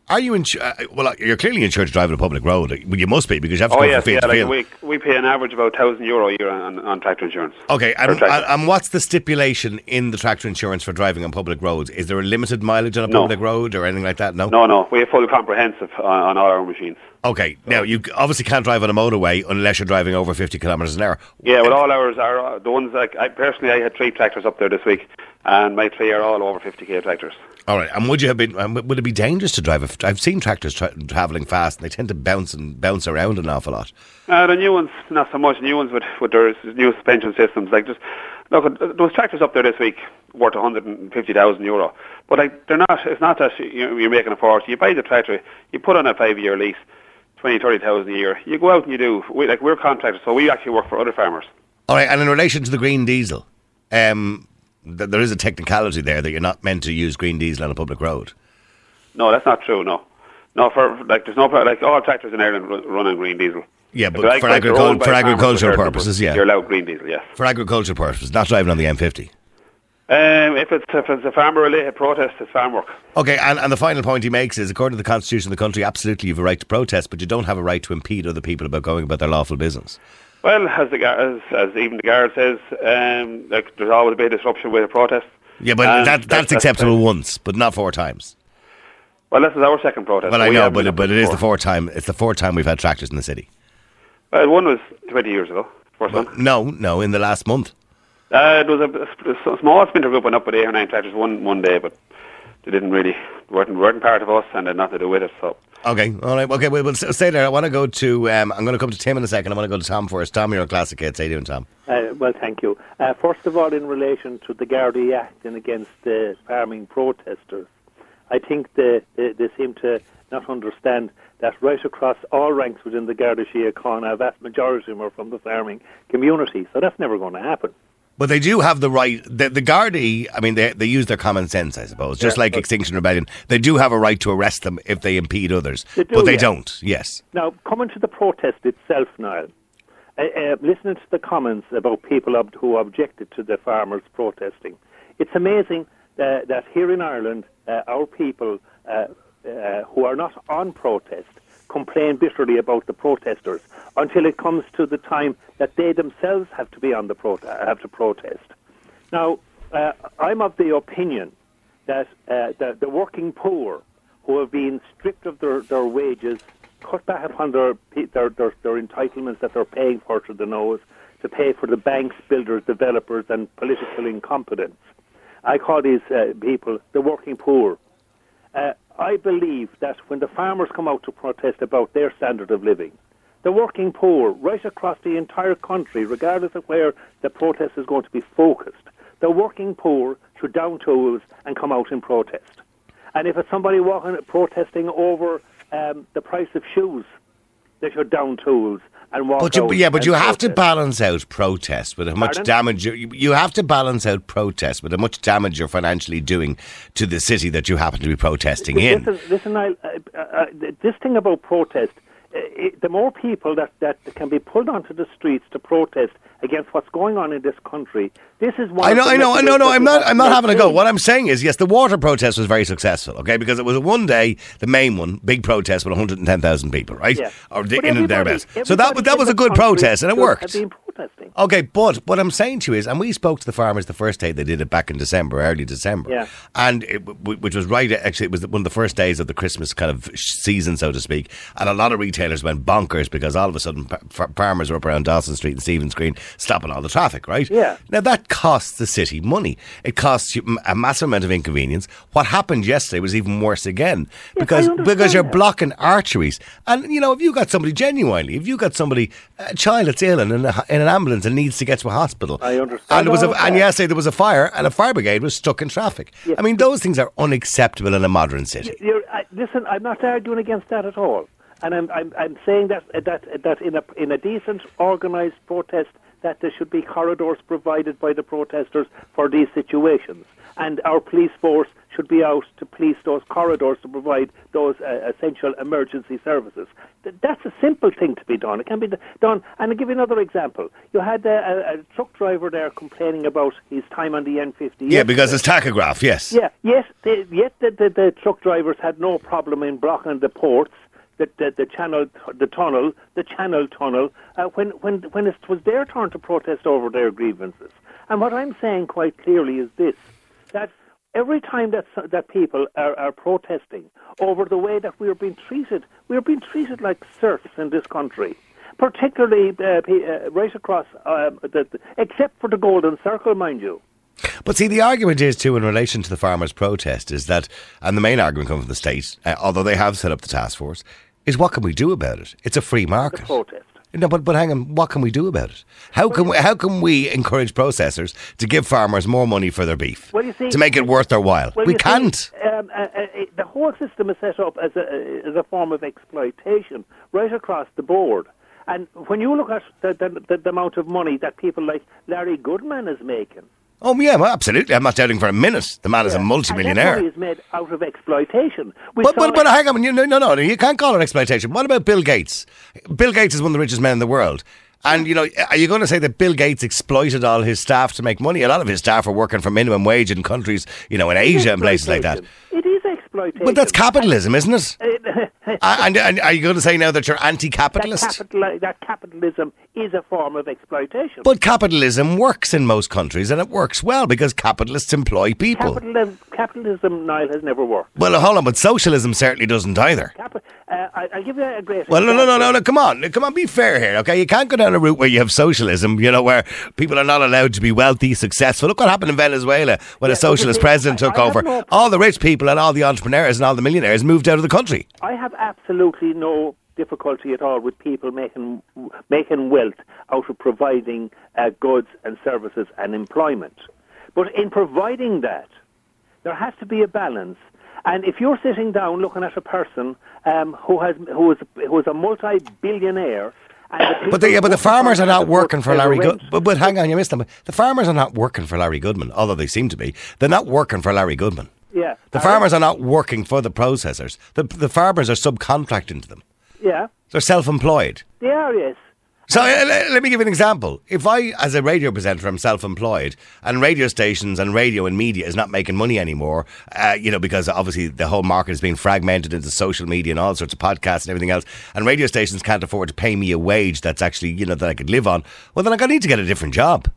Are you insured? Uh, well, you're clearly insured to drive on a public road. Well, you must be because you have to Oh go yes, from field yeah. to Like field. we we pay an average about thousand euro a year on, on tractor insurance. Okay, Per and, tractor. and what's the stipulation in the tractor insurance for driving on public roads? Is there a limited mileage on a No. public road or anything like that? No. No, no, we have full comprehensive on, on all our machines. Okay, now you obviously can't drive on a motorway unless you're driving over fifty kilometres an hour. Yeah, well, all ours are uh, the ones like I personally. I had three tractors up there this week, and my three are all over fifty k tractors. All right, and would you have been? Um, would it be dangerous to drive? A, I've seen tractors tra- travelling fast, and they tend to bounce and bounce around an awful lot. Uh, the new ones, not so much. New ones with with their new suspension systems, like just look, uh, those tractors up there this week worth one hundred and fifty thousand euro. But like they're not. It's not that you're, you're making a fortune. You buy the tractor, you put on a five year lease, twenty, thirty thousand a year. You go out and you do. We, like we're contractors, so we actually work for other farmers. All right, and in relation to the green diesel, um, th- there is a technicality there that you're not meant to use green diesel on a public road. No, that's not true. No, no. For like, there's no like all tractors in Ireland run, run on green diesel. Yeah, but Like, for, like, they're agricul- owned by for farmers, agricultural but they're- purposes, yeah. You're allowed green diesel, yes. For agricultural purposes, not driving on the M fifty. Um, if it's if it's a farmer-related protest, it's farm work. Okay, and, and the final point he makes is, according to the Constitution of the country, absolutely you have a right to protest, but you don't have a right to impede other people about going about their lawful business. Well, as the guard, as, as even the guard says, um, like there's always a bit of disruption with a protest. Yeah, but And that, that's acceptable once, but not four times. Well, this is our second protest. Well, so I we know, haven't but been it, up but it before. is the fourth time. It's the fourth time we've had tractors in the city. Well, one was twenty years ago. First Well, one. no, no, in the last month. Uh, there was a, a, a small splinter group went up with eight or nine tractors one one day, but they didn't really weren't weren't part of us and had nothing to do with it. So. Okay, all right, okay, we'll, we'll stay there. I want to go to. Um, I'm going to come to Tim in a second. I want to go to Tom first. Tom, you're on Classic Hits. How you doing, Tom? Uh, well, thank you. Uh, first of all, in relation to the Gardaí acting against the farming protesters, I think they, they, they seem to not understand that right across all ranks within the Garda Síochána, a vast majority of them are from the farming community, so that's never going to happen. But they do have the right. The, the Gardaí, I mean, they they use their common sense, I suppose. Just Yeah, like but- Extinction Rebellion, they do have a right to arrest them if they impede others. They do, but they yeah. don't. Yes. Now, coming to the protest itself, Niall, uh, uh, listening to the comments about people ob- who objected to the farmers protesting, it's amazing uh, that here in Ireland, uh, our people uh, uh, who are not on protest complain bitterly about the protesters until it comes to the time that they themselves have to be on the prote- have to protest. Now, uh, I'm of the opinion that uh, the, the working poor who have been stripped of their, their wages, cut back upon their, their, their, their entitlements that they're paying for to the nose, to pay for the banks, builders, developers and political incompetence. I call these uh, people the working poor. Uh, I believe that when the farmers come out to protest about their standard of living, the working poor, right across the entire country, regardless of where the protest is going to be focused, the working poor should down tools and come out in protest. And if it's somebody walking protesting over um, the price of shoes, they should down tools and walk But you, out. yeah, but and you have to protest. balance out protest with how much Pardon? damage you, you have to balance out protest with how much damage you're financially doing to the city that you happen to be protesting in. Listen, listen Niall, uh, uh, this thing about protest, uh, it, the more people that, that can be pulled onto the streets to protest against what's going on in this country, this is one I know, of the I know, I know, messages no, that I'm we not, have I'm to not having a go. maintain. What I'm saying is, yes, the water protest was very successful, okay, because it was a one day, the main one, big protest with one hundred ten thousand people, right? Yeah. Or the, But in and everybody- thereabouts. So that, everybody that was in a the good country protest, and it should worked. have been protesting. Okay, but what I'm saying to you is, and we spoke to the farmers the first day they did it back in December, early December, Yeah. and it, w- which was right, actually, it was one of the first days of the Christmas kind of season, so to speak, and a lot of retailers went bonkers because all of a sudden pa- fa- farmers were up around Dawson Street and Stephen's Green stopping all the traffic, right? Yeah. Now that costs the city money. It costs you m- a massive amount of inconvenience. What happened yesterday was even worse again because I understand because you're that. blocking arteries. And you know, if you got somebody genuinely, if you got somebody, a child that's ill and in, a, in an ambulance and needs to get to a hospital, I understand and there was a, all and that. yesterday there was a fire and a fire brigade was stuck in traffic. Yeah. I mean, those things are unacceptable in a modern city. You're, I, listen, I'm not arguing against that at all, and I'm I'm, I'm saying that that that in a in a decent, organised protest that there should be corridors provided by the protesters for these situations. And our police force should be out to police those corridors to provide those uh, essential emergency services. Th- that's a simple thing to be done. It can be d- done. And I'll give you another example. You had uh, a, a truck driver there complaining about his time on the N fifty. Yeah, because it's tachograph, yes. Yeah, yes. They, yet the, the, the truck drivers had no problem in blocking the ports, the, the, the channel, the tunnel, the channel tunnel, uh, when, when, when it was their turn to protest over their grievances. And what I'm saying quite clearly is this, that every time that that people are, are protesting over the way that we are being treated, we are being treated like serfs in this country, particularly uh, uh, right across, uh, the, the, except for the Golden Circle, mind you. But see, the argument is too in relation to the farmers' protest is that, and the main argument comes from the state, uh, although they have set up the task force, is what can we do about it? It's a free market. The protest. No, but but hang on, what can we do about it? How can we, how can we encourage processors to give farmers more money for their beef, well, you see, to make it worth their while? Well, we you can't. See, um, uh, uh, the whole system is set up as a as a form of exploitation right across the board. And when you look at the, the, the amount of money that people like Larry Goodman is making. Oh, yeah, well, absolutely. I'm not doubting for a minute. The man is a multimillionaire. And that money is made out of exploitation. We But, saw but, but hang on, you, no, no, no, you can't call it exploitation. What about Bill Gates? Bill Gates is one of the richest men in the world. And, you know, are you going to say that Bill Gates exploited all his staff to make money? A lot of his staff are working for minimum wage in countries, you know, in Asia and places like that. It is exploitation. But that's capitalism, isn't it? and, and are you going to say now that you're anti-capitalist? That, capital, that capitalism is a form of exploitation. But capitalism works in most countries, and it works well because capitalists employ people. Capitalism, capitalism Niall, has never worked. Well, hold on, but socialism certainly doesn't either. Capi- uh, I, I'll give you a great Well, no, example. no, no, no, no, come on. Come on, be fair here, okay? You can't go down a route where you have socialism, you know, where people are not allowed to be wealthy, successful. Look what happened in Venezuela when Yeah, a socialist see, president I- took I have over. no- All the rich people and all the entrepreneurs and all the millionaires moved out of the country. I have absolutely no difficulty at all with people making making wealth out of providing uh, goods and services and employment. But in providing that, there has to be a balance. And if you're sitting down looking at a person um, who has who is who is a multi-billionaire, and But the, yeah, but the farmers are not working for Larry Goodman. Goodman. But, but hang on, you missed them. The farmers are not working for Larry Goodman, although they seem to be. They're not working for Larry Goodman. Yeah. The farmers are not working for the processors. The, the farmers are subcontracting to them. Yeah. They're self-employed. They are, yes. So uh, let, let me give you an example. If I, as a radio presenter, am self-employed and radio stations and radio and media is not making money anymore, uh, you know, because obviously the whole market is being fragmented into social media and all sorts of podcasts and everything else, and radio stations can't afford to pay me a wage that's actually, you know, that I could live on, well, then I need to get a different job.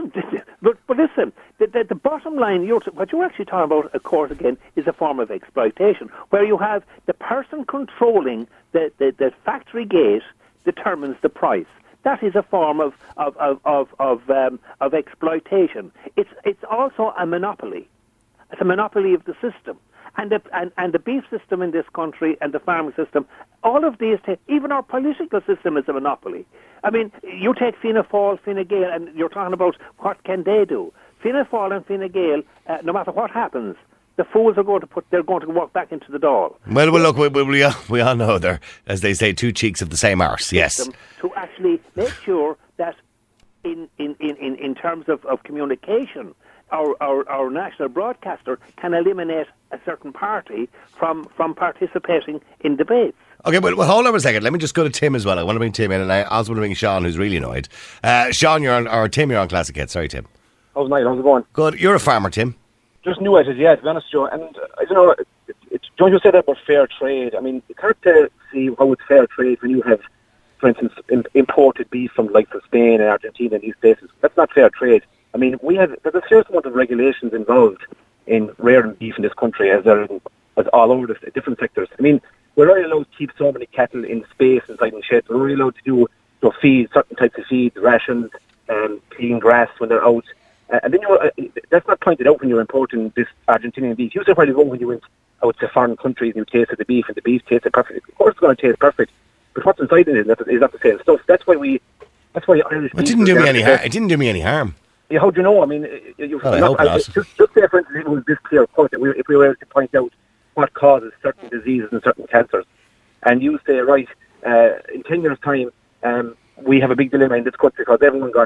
But, but listen, the, the, the bottom line, you're, what you're actually talking about, of course, again, is a form of exploitation, where you have the person controlling the, the, the factory gate determines the price. That is a form of of of of of, um, of exploitation. It's it's also a monopoly. It's a monopoly of the system, and the and, and the beef system in this country and the farming system. All of these, t- even our political system, is a monopoly. I mean, you take Fianna Fáil, Fine Gael, and you're talking about what can they do. Fianna Fáil and Fine Gael, uh, no matter what happens, the fools are going to put. They're going to walk back into the doll. Well, well, look, we, we, we, all, we all know they're, as they say, two cheeks of the same arse. Yes. To actually make sure that, in in, in, in, in terms of, of communication, our, our our national broadcaster can eliminate a certain party from from participating in debates. Okay, well, well, hold on a second. Let me just go to Tim as well. I want to bring Tim in, and I also want to bring Sean, who's really annoyed. Uh, Sean, you're on, or Tim, you're on Classic Hits. Sorry, Tim. How's Niall? How's it going? Good. You're a farmer, Tim. Just new at it, yeah, to be honest, Joe. And uh, I don't know, it, it, don't you say that about fair trade? I mean, it's hard to see how it's fair trade when you have, for instance, im- imported beef from like from Spain and Argentina and these places. That's not fair trade. I mean, we have there's a serious amount of regulations involved in rearing beef in this country, as there is as all over the different sectors. I mean, we're only allowed to keep so many cattle in space inside the sheds. We're only allowed to do you know, feed certain types of feed, rations, um, clean grass when they're out. Uh, and then you uh, that's not pointed out when you're importing this Argentinian beef. You said probably go when you went out to foreign countries and you tasted the beef and the beef tasted perfect. Of course, it's going to taste perfect, but what's inside it is not, is not the same stuff. That's why we. That's why Irish. It didn't do me any harm. It didn't do me any harm. Yeah, how do you know? I mean, you, Well, I not, hope I, not. just, just say, for instance, it was this clear cut. If we, if we were able to point out what causes certain diseases and certain cancers, and you say, right, uh, in ten years' time, um, we have a big dilemma in this country because everyone got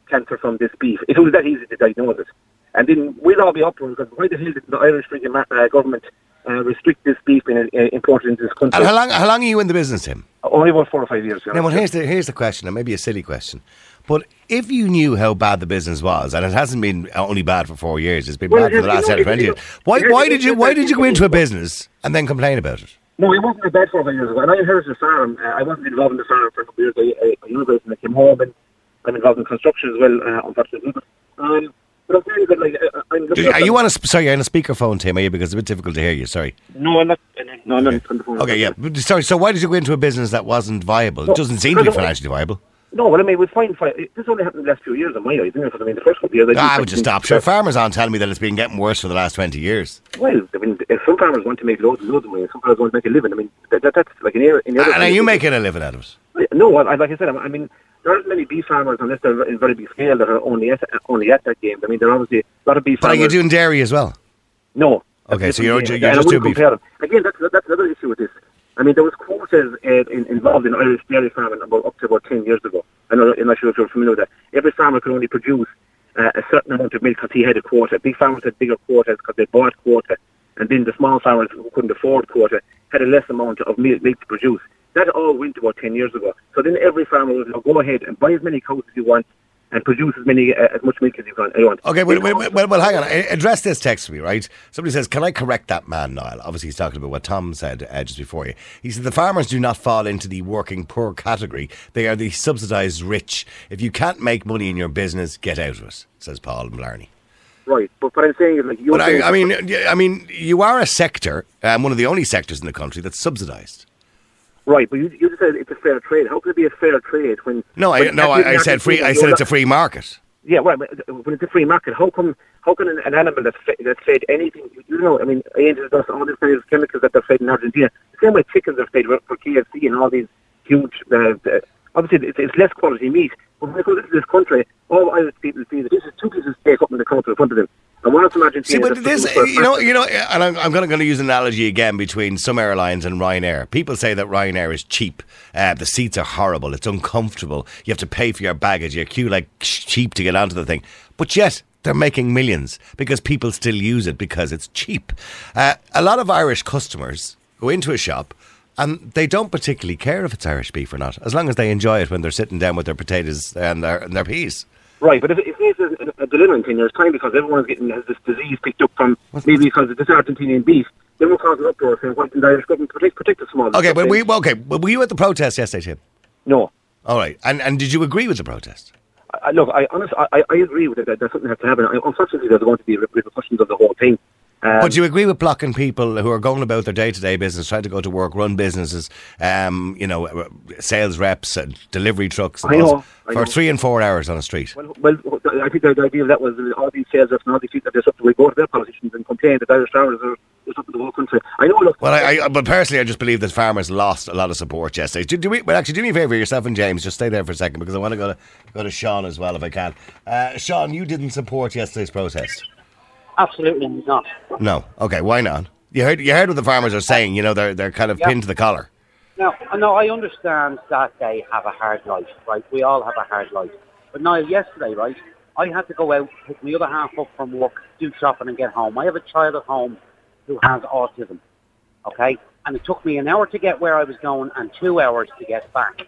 cancer from this beef. If it was that easy to diagnose it. And then we'll all be up for it, because why the hell did the Irish drinking uh, government uh, restrict this beef being uh, imported into this country? And how long, how long are you in the business, Tim? Only about four or five years. Now, well, here's the, here's the question, and maybe a silly question. But if you knew how bad the business was, and it hasn't been only bad for four years, it's been Well, bad for the last you know, ten or twenty years, why, why did you why did you go into a business and then complain about it? No, it wasn't a bad four or five years ago. And I inherited a farm. Uh, I wasn't involved in the farm for a couple of years. I, I, I immigrated and I came home, and I'm involved in construction as well, uh, unfortunately. Um, but I'm saying that, like, uh, I'm looking Are at you on a, sp- sorry, you're on a speakerphone, Tim, are you? Because it's a bit difficult to hear you, sorry. No, I'm not. No, I'm not on the phone. Okay, yeah. But sorry, so why did you go into a business that wasn't viable? No, It doesn't seem to be because I- financially viable. No, well, I mean, it was fine. fine. This only happened in the last few years in my eyes, because I mean, the first couple of years... Ah, I would just stop. Sure, farmers aren't telling me that it's been getting worse for the last twenty years. Well, I mean, if some farmers want to make loads and loads of money, some farmers want to make a living. I mean, that, that, that's like in the, in the other... And are you making a living out of it? No, I, like I said, I mean, there aren't many beef farmers, unless they're in very big scale, that are only at, only at that game. I mean, there are obviously a lot of beef But are farmers... you doing dairy as well? No. Okay, so you're, you're And I just doing wouldn't beef. compare them. Again, that's, that's another issue with this. I mean, there was quotas uh, in, involved in Irish dairy farming about up to about ten years ago. I know, I'm not sure if you're familiar with that. Every farmer could only produce uh, a certain amount of milk because he had a quota. Big farmers had bigger quotas because they bought quota. And then the small farmers who couldn't afford quota had a less amount of milk, milk to produce. That all went about ten years ago. So then every farmer was, now go ahead and buy as many cows as you want and produce as many uh, as much milk as you can. You want. Okay, well, well, well, well, hang on. A- Address this text to me, right? Somebody says, can I correct that man, Niall? Obviously, he's talking about what Tom said uh, just before you. He said, the farmers do not fall into the working poor category. They are the subsidised rich. If you can't make money in your business, get out of it, says Paul Blarney. Right, but what I'm saying is, like, you're But saying... I, I mean, I mean, you are a sector, um, one of the only sectors in the country that's subsidised. Right, but you, you just said it's a fair trade. How can it be a fair trade when... No, I, when no, I, I said free. I said it's a free market. Yeah, right. But when it's a free market, how come how can an, an animal that's fed, that's fed anything? You, you know, I mean, angels dust, all these kind of chemicals that they're fed in Argentina. The same way chickens are fed for K F C and all these huge. Uh, uh, obviously, it's, it's less quality meat. But when it comes to this country, all Irish people see that this is two pieces of steak up in the counter in front of them. And one of them Argentina. See, but this, you know, you know, and I'm, I'm going to use an analogy again between some airlines and Ryanair. People say that Ryanair is cheap. Uh, the seats are horrible. It's uncomfortable. You have to pay for your baggage. You queue like cheap to get onto the thing. But yet, they're making millions because people still use it because it's cheap. Uh, a lot of Irish customers go into a shop and they don't particularly care if it's Irish beef or not, as long as they enjoy it when they're sitting down with their potatoes and their, and their peas. Right, but if, if it's a, a dilemma in there's time because everyone's getting has this disease picked up from maybe because of this Argentinian beef, then we're causing uproar saying why didn't the Irish government protect, protect the small? Okay, but we okay, but were you at the protest yesterday, Tim? No. All right, and and did you agree with the protest? I, look, I honestly, I, I agree with it that, that something has to happen. I, unfortunately, there's going to be repercussions of the whole thing. Um, but do you agree with blocking people who are going about their day-to-day business, trying to go to work, run businesses, um, you know, sales reps, and delivery trucks, and I know, I for know. three and four hours on a street? Well, well, I think the, the idea of that was that all these sales reps and all these people that they're something, we go to their politicians and complain that Irish farmers are something the whole country. I know. Look, well, I, I, but personally, I just believe that farmers lost a lot of support yesterday. Do, do we, well, actually, do me a favour, yourself and James, just stay there for a second because I want to go to go to Sean as well if I can. Uh, Sean, you didn't support yesterday's protest. Absolutely not. No. Okay. Why not? You heard. You heard what the farmers are saying. You know, they're they're kind of Yeah. pinned to the collar. Now, no, I understand that they have a hard life, right? We all have a hard life. But Niall, yesterday, right, I had to go out, pick my other half up from work, do shopping and get home. I have a child at home who has autism, okay? And it took me an hour to get where I was going and two hours to get back,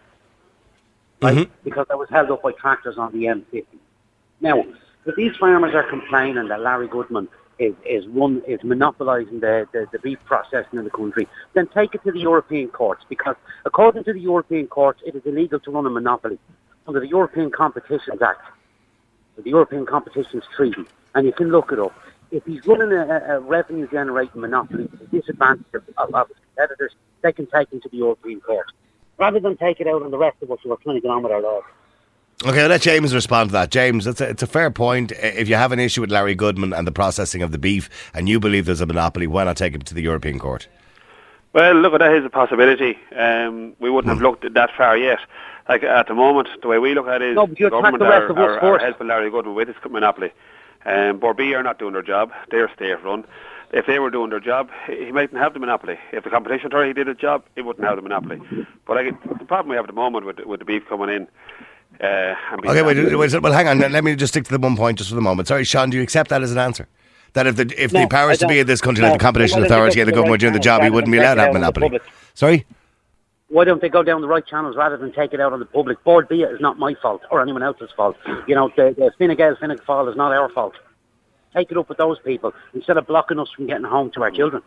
right? Mm-hmm. Because I was held up by tractors on the M fifty. Now, if these farmers are complaining that Larry Goodman is is one is monopolising the, the, the beef processing in the country, then take it to the European courts, because according to the European courts, it is illegal to run a monopoly under the European Competitions Act, the European Competitions Treaty, and you can look it up. If he's running a, a revenue-generating monopoly to the disadvantage of, of, of his competitors, they can take him to the European court, rather than take it out on the rest of us who are trying to get on with our lives. Okay, I'll let James respond to that. James, it's a, it's a fair point. If you have an issue with Larry Goodman and the processing of the beef, and you believe there's a monopoly, why not take him to the European Court? Well, look, that is a possibility. Um, we wouldn't have looked that far yet. Like at the moment, the way we look at it is No, but you the attack government the rest are, of us are, are first. helping Larry Goodman with his monopoly. Um, Borbee are not doing their job. They're state-run. If they were doing their job, he he mightn't have the monopoly. If the competition authority did its job, it wouldn't have the monopoly. But I, the problem we have at the moment with with the beef coming in, Uh, and be Okay, wait, wait, well, hang on. Let me just stick to the one point just for the moment. Sorry, Sean, do you accept that as an answer? That if the if No, the powers I to be don't. in this country, No. like the Competition Why don't they Authority go and the to the government right doing the channels job, he rather wouldn't than be allowed take to it have out on the monopoly. public? Sorry? Why don't they go down the right channels rather than take it out on the public? Board B is not my fault or anyone else's fault. You know, the, the Fine Gael, Fine Gael is not our fault. Take it up with those people instead of blocking us from getting home to our children.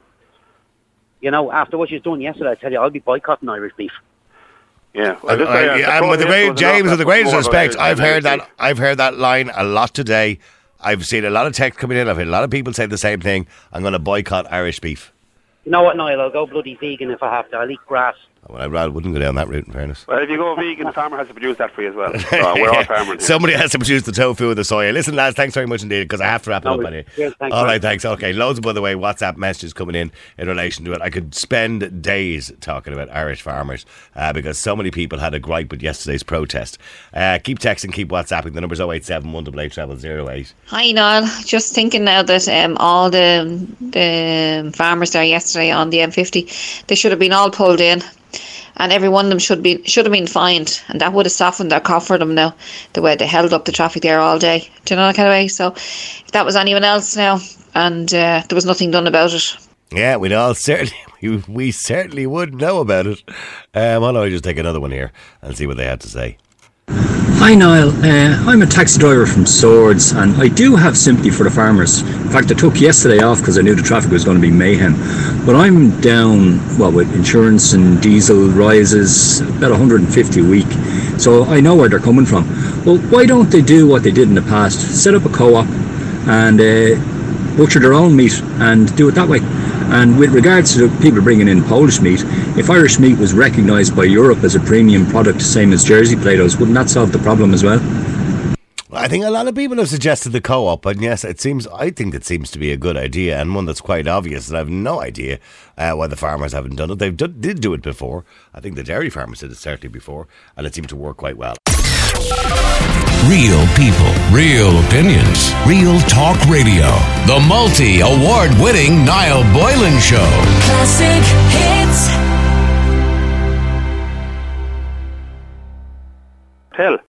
You know, after what you've done yesterday, I tell you, I'll be boycotting Irish beef. Yeah, I, I, yeah, and with the great James, with the greatest respect, I've heard that I've heard that line a lot today. I've seen a lot of text coming in. I've heard a lot of people say the same thing. I'm going to boycott Irish beef. You know what, Niall? I'll go bloody vegan if I have to. I'll eat grass. Well, I rather wouldn't go down that route, in fairness. Well, if you go vegan, the farmer has to produce that for you as well. So we're all farmers. Here. Somebody has to produce the tofu and the soya. Listen, lads, thanks very much indeed, because I have to wrap it No, up on it. yes, thanks, All man. right, thanks. Okay, loads of, by the way, WhatsApp messages coming in in relation to it. I could spend days talking about Irish farmers uh, because so many people had a gripe with yesterday's protest. Uh, keep texting, keep WhatsApping. The number's oh eight seven one eight eight treble oh eight. Hi Niall, just thinking now that um, all the the farmers there yesterday on the M fifty, they should have been all pulled in, and every one of them should be should have been fined, and that would have softened their cough for them now, the way they held up the traffic there all day. Do you know that kind of way? So if that was anyone else now, and uh, there was nothing done about it. Yeah, we'd all certainly we, we certainly would know about it. Um, why don't I just take another one here and see what they had to say. Hi Niall, uh, I'm a taxi driver from Swords and I do have sympathy for the farmers. In fact, I took yesterday off because I knew the traffic was going to be mayhem. But I'm down, well, with insurance and diesel rises, about one hundred fifty a week. So I know where they're coming from. Well, why don't they do what they did in the past? Set up a co-op and uh, butcher their own meat and do it that way. And with regards to the people bringing in Polish meat, if Irish meat was recognised by Europe as a premium product, same as Jersey Play-Dohs, wouldn't that solve the problem as well? I think a lot of people have suggested the co-op, and yes, it seems. I think it seems to be a good idea and one that's quite obvious. And I have no idea uh, why the farmers haven't done it. They did do it before. I think the dairy farmers did it certainly before, and it seemed to work quite well. Real people, real opinions, real talk radio. The multi-award winning Niall Boylan Show. Classic hits.